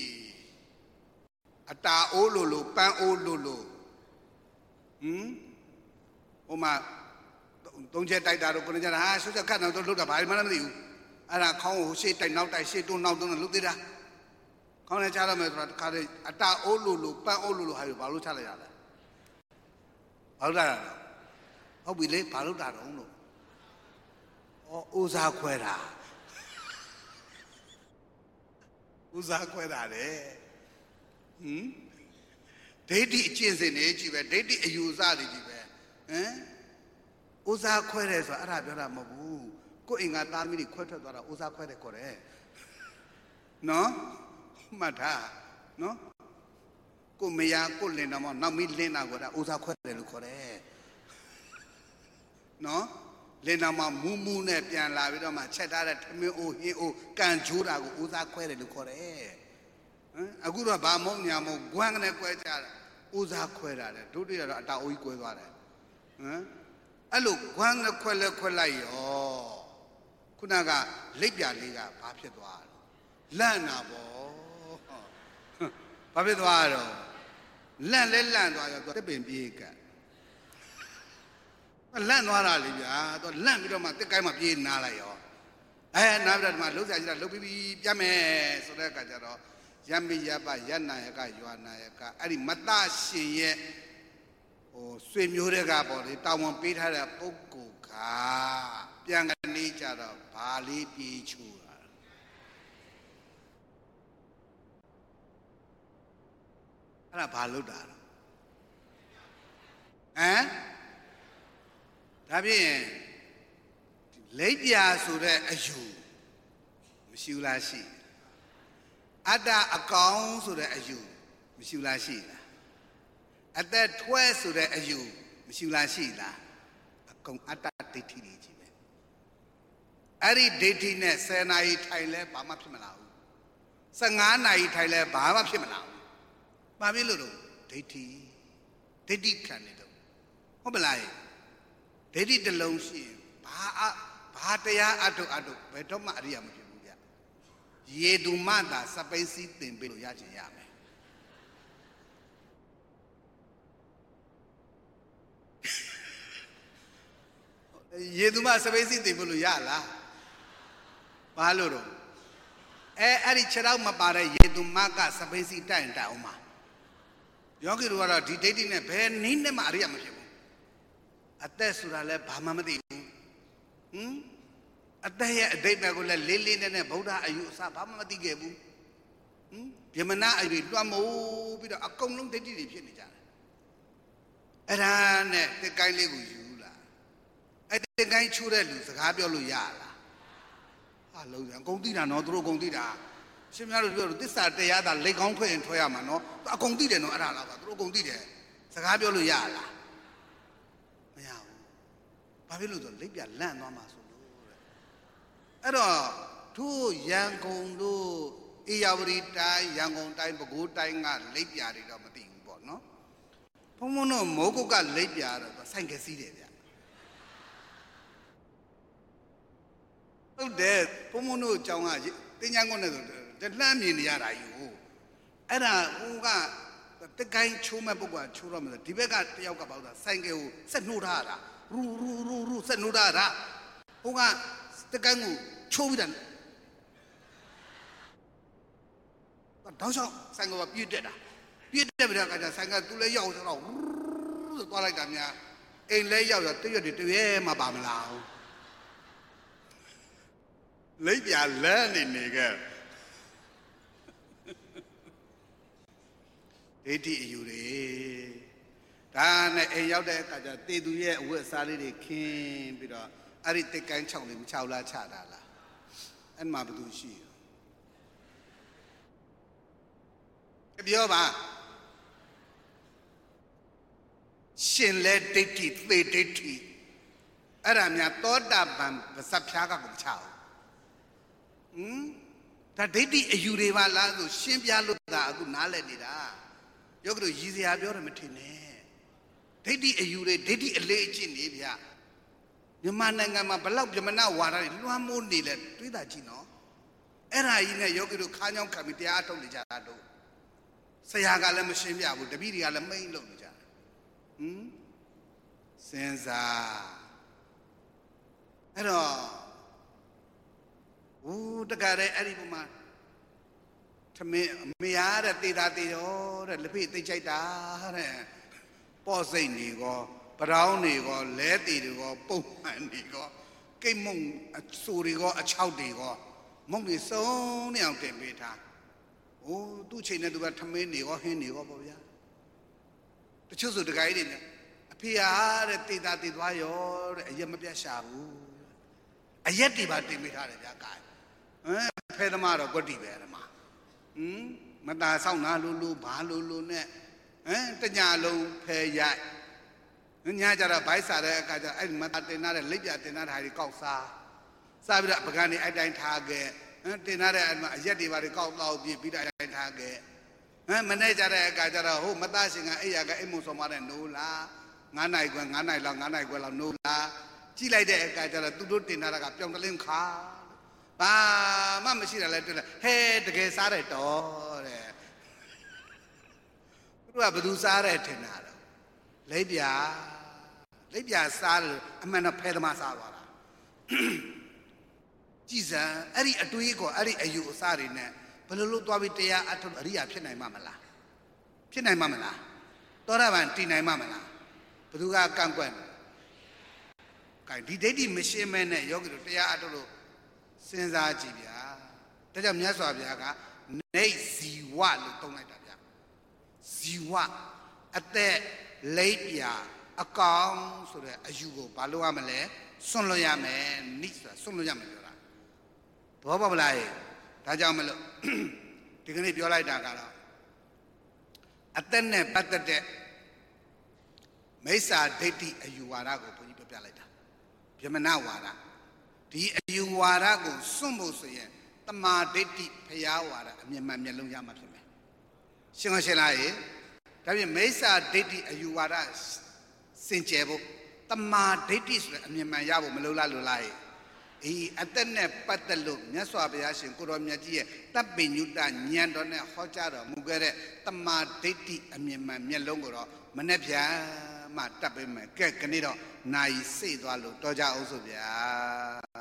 A: အတာအိုးလို့လို့ပန်းအိုးလို့လို့ဟမ်ဟိုမှာသုံးချက်တိုက်တာတော့ကိုနေကြတာဟာဆွတ်ချက်ခတ်တော့လှုပ်တာဘာမှမသိဘူးအဲ့ဒါခေါင်းကိုရှေ့တိုက်နောက်တိုက်ရှေ့တွန်းနောက်တွန်းလှုပ်သေးတာခေါင်းနဲ့ချရမယ်ဆိုတာတခါတည်းအတာအိုးလို့လို့ပန်းအိုးလို့လို့ဟာဘာလို့ချလိုက်ရလဲဘာလို့တာတော့ဟုတ်ပြီလေဘာလို့တာတော့လို့ဩဥစားခွဲတာဥစားခွဲတာတဲ့ဟမ်ဒိဋ္ဌိအကျင့်စဉ်တွေကြီးပဲဒိဋ္ဌိအယူဆတွေကြီးပဲဟမ်ဥစားခွဲတယ်ဆိုတာအဲ့ဒါပြောတာမဟုတ်ဘူးကိုယ်အင်္ဂါသားမီးတွေခွဲထွက်သွားတာဥစားခွဲတယ်ခေါ်တယ်နော်မှတ်ထားနော်ကိုမယာကိုလင်တော်မနောက်မီးလင်းတာကိုဒါဥစားခွဲတယ်လို့ခေါ်တယ်နော်လင်တော်မမူးမူးနဲ့ပြန်လာပြီးတော့မှချက်ထားတဲ့ထမင်းအိုးဟင်းအိုးကန်ချိုးတာကိုဥစားခွဲတယ်လို့ခေါ်တယ်ဟမ်အခုတော့ဗာမုံညာမုံဂွမ်းကနေကွဲကြတာဥစားခွဲတာလေဒုတိယတော့အတာအိုးကြီးကွဲသွားတယ်ဟမ်အဲ့လိုဂွမ်းနဲ့ခွဲလဲခွဲလိုက်ရောခုနကလက်ပြလေးကဘာဖြစ်သွားတော့လန့်တာပေါ့ဘာဖြစ်သွားတော့လန့်လဲလန့်သွားရောသူတက်ပင်ပြေးကလန့်သွားတာလေဗျာသူလန့်ပြီးတော့မှတက်ကိုင်းမှပြေးနားလိုက်ရောအဲနားပြီးတော့ဒီမှာလှုပ်ရှားကြည့်တာလှုပ်ပြီးပြီးပြတ်မယ်ဆိုတဲ့အခါကျတော့ယမိယပယနာယကယွာနာယကအဲ့ဒီမတရှင်ရဲ့ဟိုဆွေမျိုးတွေကပေါ့လေတာဝန်ပေးထားတဲ့ပုဂ္ဂိုလ်ကပြန်ကနေကြီးကြတော့ဘာလေးပြေးချိုးတာအဲ့ဒါဘာလုပ်တာလဲဟမ်ဒါဖြင့်လိပ်ပြာဆိုတဲ့အယူမရှိဘူးလားရှိအတ္တအကောင်ဆိုတဲ့အယူမရှိဘူးလားရှိလားအသက်ထွဲဆိုတဲ့အယူမရှိဘူးလားရှိလားအကောင်အတ္တဒိဋ္ဌိတွေကြီးပဲအဲ့ဒီဒိဋ္ဌိနဲ့ဆယ်နာရီထိုင်လဲဘာမှဖြစ်မလာဘူးဆယ်ငါးနာရီထိုင်လဲဘာမှဖြစ်မလာဘူးဘာဖြစ်လို့တော့ဒိဋ္ဌိဒိဋ္ဌိခံနေတော့ဟုတ်ပလားဒိဋ္ဌိတစ်လုံးရှိရင်ဘာဘာတရားအထုအထုဘယ်တော့မှအရိယာမဖြစ်ဘူးဗျရေသူမသာစပိန်စီသင်ပေးလို့ရချင်ရမယ်ရေသူမစပိန်စီသင်ပေးလို့ရလားဘာလို့တော့အဲအဲ့ဒီခြေထောက်မပါတဲ့ရေသူမကစပိန်စီတိုက်ရင်တိုက်အောင်ပါယောဂီတို့ကတော့ဒီဒိဋ္ဌိနဲ့ဘယ်နည်းနဲ့မှအရိယာမဖြစ်ဘူးအသက်ဆိုတာလည်းဘာမှမသိဘူးဟင်အသက်ရဲ့အတိတ်ဘက်ကိုလည်းလေးလေးနက်နက်ဗုဒ္ဓအယူအဆဘာမှမသိခဲ့ဘူးဟင်ဗြဟ္မဏအယူလွှမ်းမိုးပြီးတော့အကုန်လုံးဒိဋ္ဌိတွေဖြစ်နေကြတယ်အဲ့ဒါနဲ့တစ်ကိုင်းလေးကိုယူလာအဲ့တစ်ကိုင်းချိုးတဲ့လူစကားပြောလို့ရလားဟာလုံးစံအကုန်သိတာနော်သူတို့အကုန်သိတာရှင်များတို့ပြောလို့သစ္စာတရားသာလက်ကောင်းထွက်ရင်ထွက်ရမှာနော်အကုန်သိတယ်နော်အဲ့ဒါလားပါသူတို့အကုန်သိတယ်စကားပြောလို့ရလားမရဘူးဘာဖြစ်လို့ဆိုလိပ်ပြလန့်သွားမှာဆိုလို့တဲ့အဲ့တော့သူရန်ကုန်တို့အေရဝတီတိုင်းရန်ကုန်တိုင်းပဲခူးတိုင်းကလိပ်ပြတွေတော့မသိဘူးပေါ့နော်ဘုံဘုံတို့မိုးကုတ်ကလိပ်ပြတော့ဆိုင်ကစီးတယ်ဗျဟုတ်တယ်ဘုံဘုံတို့အကြောင်းကတင်ညာကုန်းနဲ့ဆိုတလှမ်းမြင်နေရတာယူအဲ့ဒါဟိုကတကိုင်းချိုးမဲ့ပုဂ္ဂိုလ်ကချိုးတော့မယ်ဒီဘက်ကတယောက်ကပေါ့ဆိုတာဆိုင်ကယ်ကိုဆက်နှိုးထားတာရူရူရူရူဆက်နှိုးထားတာဟိုကတကိုင်းကိုချိုးပြီးတယ်တောက်ချောင်းဆိုင်ကယ်ကပြည့်တက်တာပြည့်တက်ပြီးတော့ကကြဆိုင်ကယ်သူလည်းရောက်ဆိုတော့ရူဆိုသွားလိုက်တာများအိမ်လဲရောက်တော့တရွတ်တွေတရွဲမှပါမလားလိပ်ပြလန်းနေနေခဲ့ဒိဋ္ဌိအယူတွေဒါနဲ့အိမ်ရောက်တဲ့အခါကျတေသူရဲ့အဝတ်အစားလေးတွေခင်းပြီးတော့အဲ့ဒီတစ်ကိုင်းချောင်းလေးမချောက်လားချတာလားအဲ့မှာဘယ်သူရှိရောပြောပါရှင်လဲဒိဋ္ဌိသေဒိဋ္ဌိအဲ့ဒါများသောတာပန်ပါစဖြားကကိုမချဘူးဟမ်ဒါဒိဋ္ဌိအယူတွေပါလားဆိုရှင်းပြလို့သာအခုနားလည်နေတာယောဂီတို့ရည်စရာပြောတယ်မထင်နဲ့ဒိဋ္ဌိအယူတွေဒိဋ္ဌိအလေးအကျင့်နေဗျမြန်မာနိုင်ငံမှာဘလောက်ဗြဟ္မဏဝါဒတွေလွှမ်းမိုးနေလဲတွေးတာကြည့်နော်အဲ့ဒါကြီးနဲ့ယောဂီတို့ခါးချောင်းခံပြီးတရားအထုတ်နေကြတာတို့ဆရာကလည်းမရှင်းပြဘူးတပည့်တွေကလည်းမိတ်လို့နေကြတာဟမ်စဉ်းစားအဲ့တော့ဟိုတကယ်လည်းအဲ့ဒီပုံမှာသမင်းအမေရတဲ့တေတာတေရောတဲ့လက်ဖိတ်သိချိုက်တာတဲ့ပေါ့စိတ်နေကောပရောင်းနေကောလဲတေတွေကောပုံမှန်နေကောကိတ်မုံအဆူတွေကောအချောက်တွေကောမုံတွေစုံနေအောင်တင်ပေးထားဟိုသူ့ချိန်နဲ့သူကသမင်းနေကောဟင်းနေကောပေါ့ဗျာတချို့ဆိုတကယ်ကြီးတွေအဖေရတဲ့တေတာတေသွားရောတဲ့အရက်မပြတ်ရှာဘူးအရက်တွေပါတင်ပေးထားတယ်ဗျာကာဟမ်ဖဲသမားတော့ကွက်တီပဲဓမ္မဟမ်မตาဆောင်းနာလူလူဘာလူလူနဲ့ဟမ်တညာလုံးဖဲရိုက်ညကြတော့ဘိုက်စားတဲ့အခါကျအဲ့မตาတင်ထားတဲ့လက်ပြတင်ထားတဲ့ဟာတွေကောက်စားစားပြီးတော့ပကံတွေအဲ့တိုင်းထားခဲ့ဟမ်တင်ထားတဲ့အရက်တွေပါတွေကောက်တော့ပြပြီးတော့အဲ့တိုင်းထားခဲ့ဟမ်မနေ့ကြတဲ့အခါကျတော့ဟိုမตาရှင်ကအဲ့ရကအိမ်မုံဆောင်မတဲ့နိုးလားငါးနိုင်ခွဲငါးနိုင်လောက်ငါးနိုင်ခွဲလောက်နိုးလားကြည့်လိုက်တဲ့အခါကျတော့သူတို့တင်ထားတာကပြောင်းတလင်းခါဘာမှမရှိတာလဲတွေ့လဲဟဲတကယ်စားတယ်တော်တဲ့သူကဘယ်သူစားတယ်ထင်တာတော့လိပ်ပြလိပ်ပြစားတယ်အမှန်တော့ဖဲသမားစားသွားတာကြည်စံအဲ့ဒီအတွေးကိုအဲ့ဒီအယူအဆတွေနဲ့ဘယ်လိုလုပ်သွားပြီးတရားအထုတ်အရိယာဖြစ်နိုင်မှာမလားဖြစ်နိုင်မှာမလားသောတာပန်တည်နိုင်မှာမလားဘယ်သူကကန့်ကွက်ဟဒီဒိဋ္ဌိမရှိမဲနဲ့ယောဂီတို့တရားအထုတ်လို့စဉ်းစားကြည့်ဗျာဒါကြောင့်မြတ်စွာဘုရားကနေဇီဝလို့သုံးလိုက်တာဗျာဇီဝအသက်လိပ်ပြအကောင်ဆိုတဲ့အယူကိုဘာလို့ရမလဲစွန့်လို့ရမယ်နိဆိုတာစွန့်လို့ရမယ်ပြောတာဘောပေါက်လားဒါကြောင့်မလို့ဒီကနေ့ပြောလိုက်တာကတော့အသက်နဲ့ပတ်သက်တဲ့မိစ္ဆာဒိဋ္ဌိအယူဝါဒကိုဘုန်းကြီးပြောပြလိုက်တာဗြဟ္မဏဝါဒဒီအယူဝါဒကိုစွန့်ဖို့ဆိုရင်တမာဒိဋ္ဌိဖျားဝါဒအမြင်မှန်မျက်လုံးရမှာဖြစ်မယ်ရှင်းမရှင်းလားဒါဖြင့်မိစ္ဆာဒိဋ္ဌိအယူဝါဒစင်ကြယ်ဖို့တမာဒိဋ္ဌိဆိုတဲ့အမြင်မှန်ရဖို့မလိုလားလို့လားအေးအသက်နဲ့ပတ်သက်လို့မြတ်စွာဘုရားရှင်ကိုတော်မြတ်ကြီးရဲ့တပ်ပိညုတဉာဏ်တော်နဲ့ဟောကြားတော်မူခဲ့တဲ့တမာဒိဋ္ဌိအမြင်မှန်မျက်လုံးကိုတော့မနှက်ဖြန်မှတတ်ပေးမယ်ကဲကနေ့တော့နာယီစိတ်သွားလို့တော်ကြအောင်ဆိုဗျာ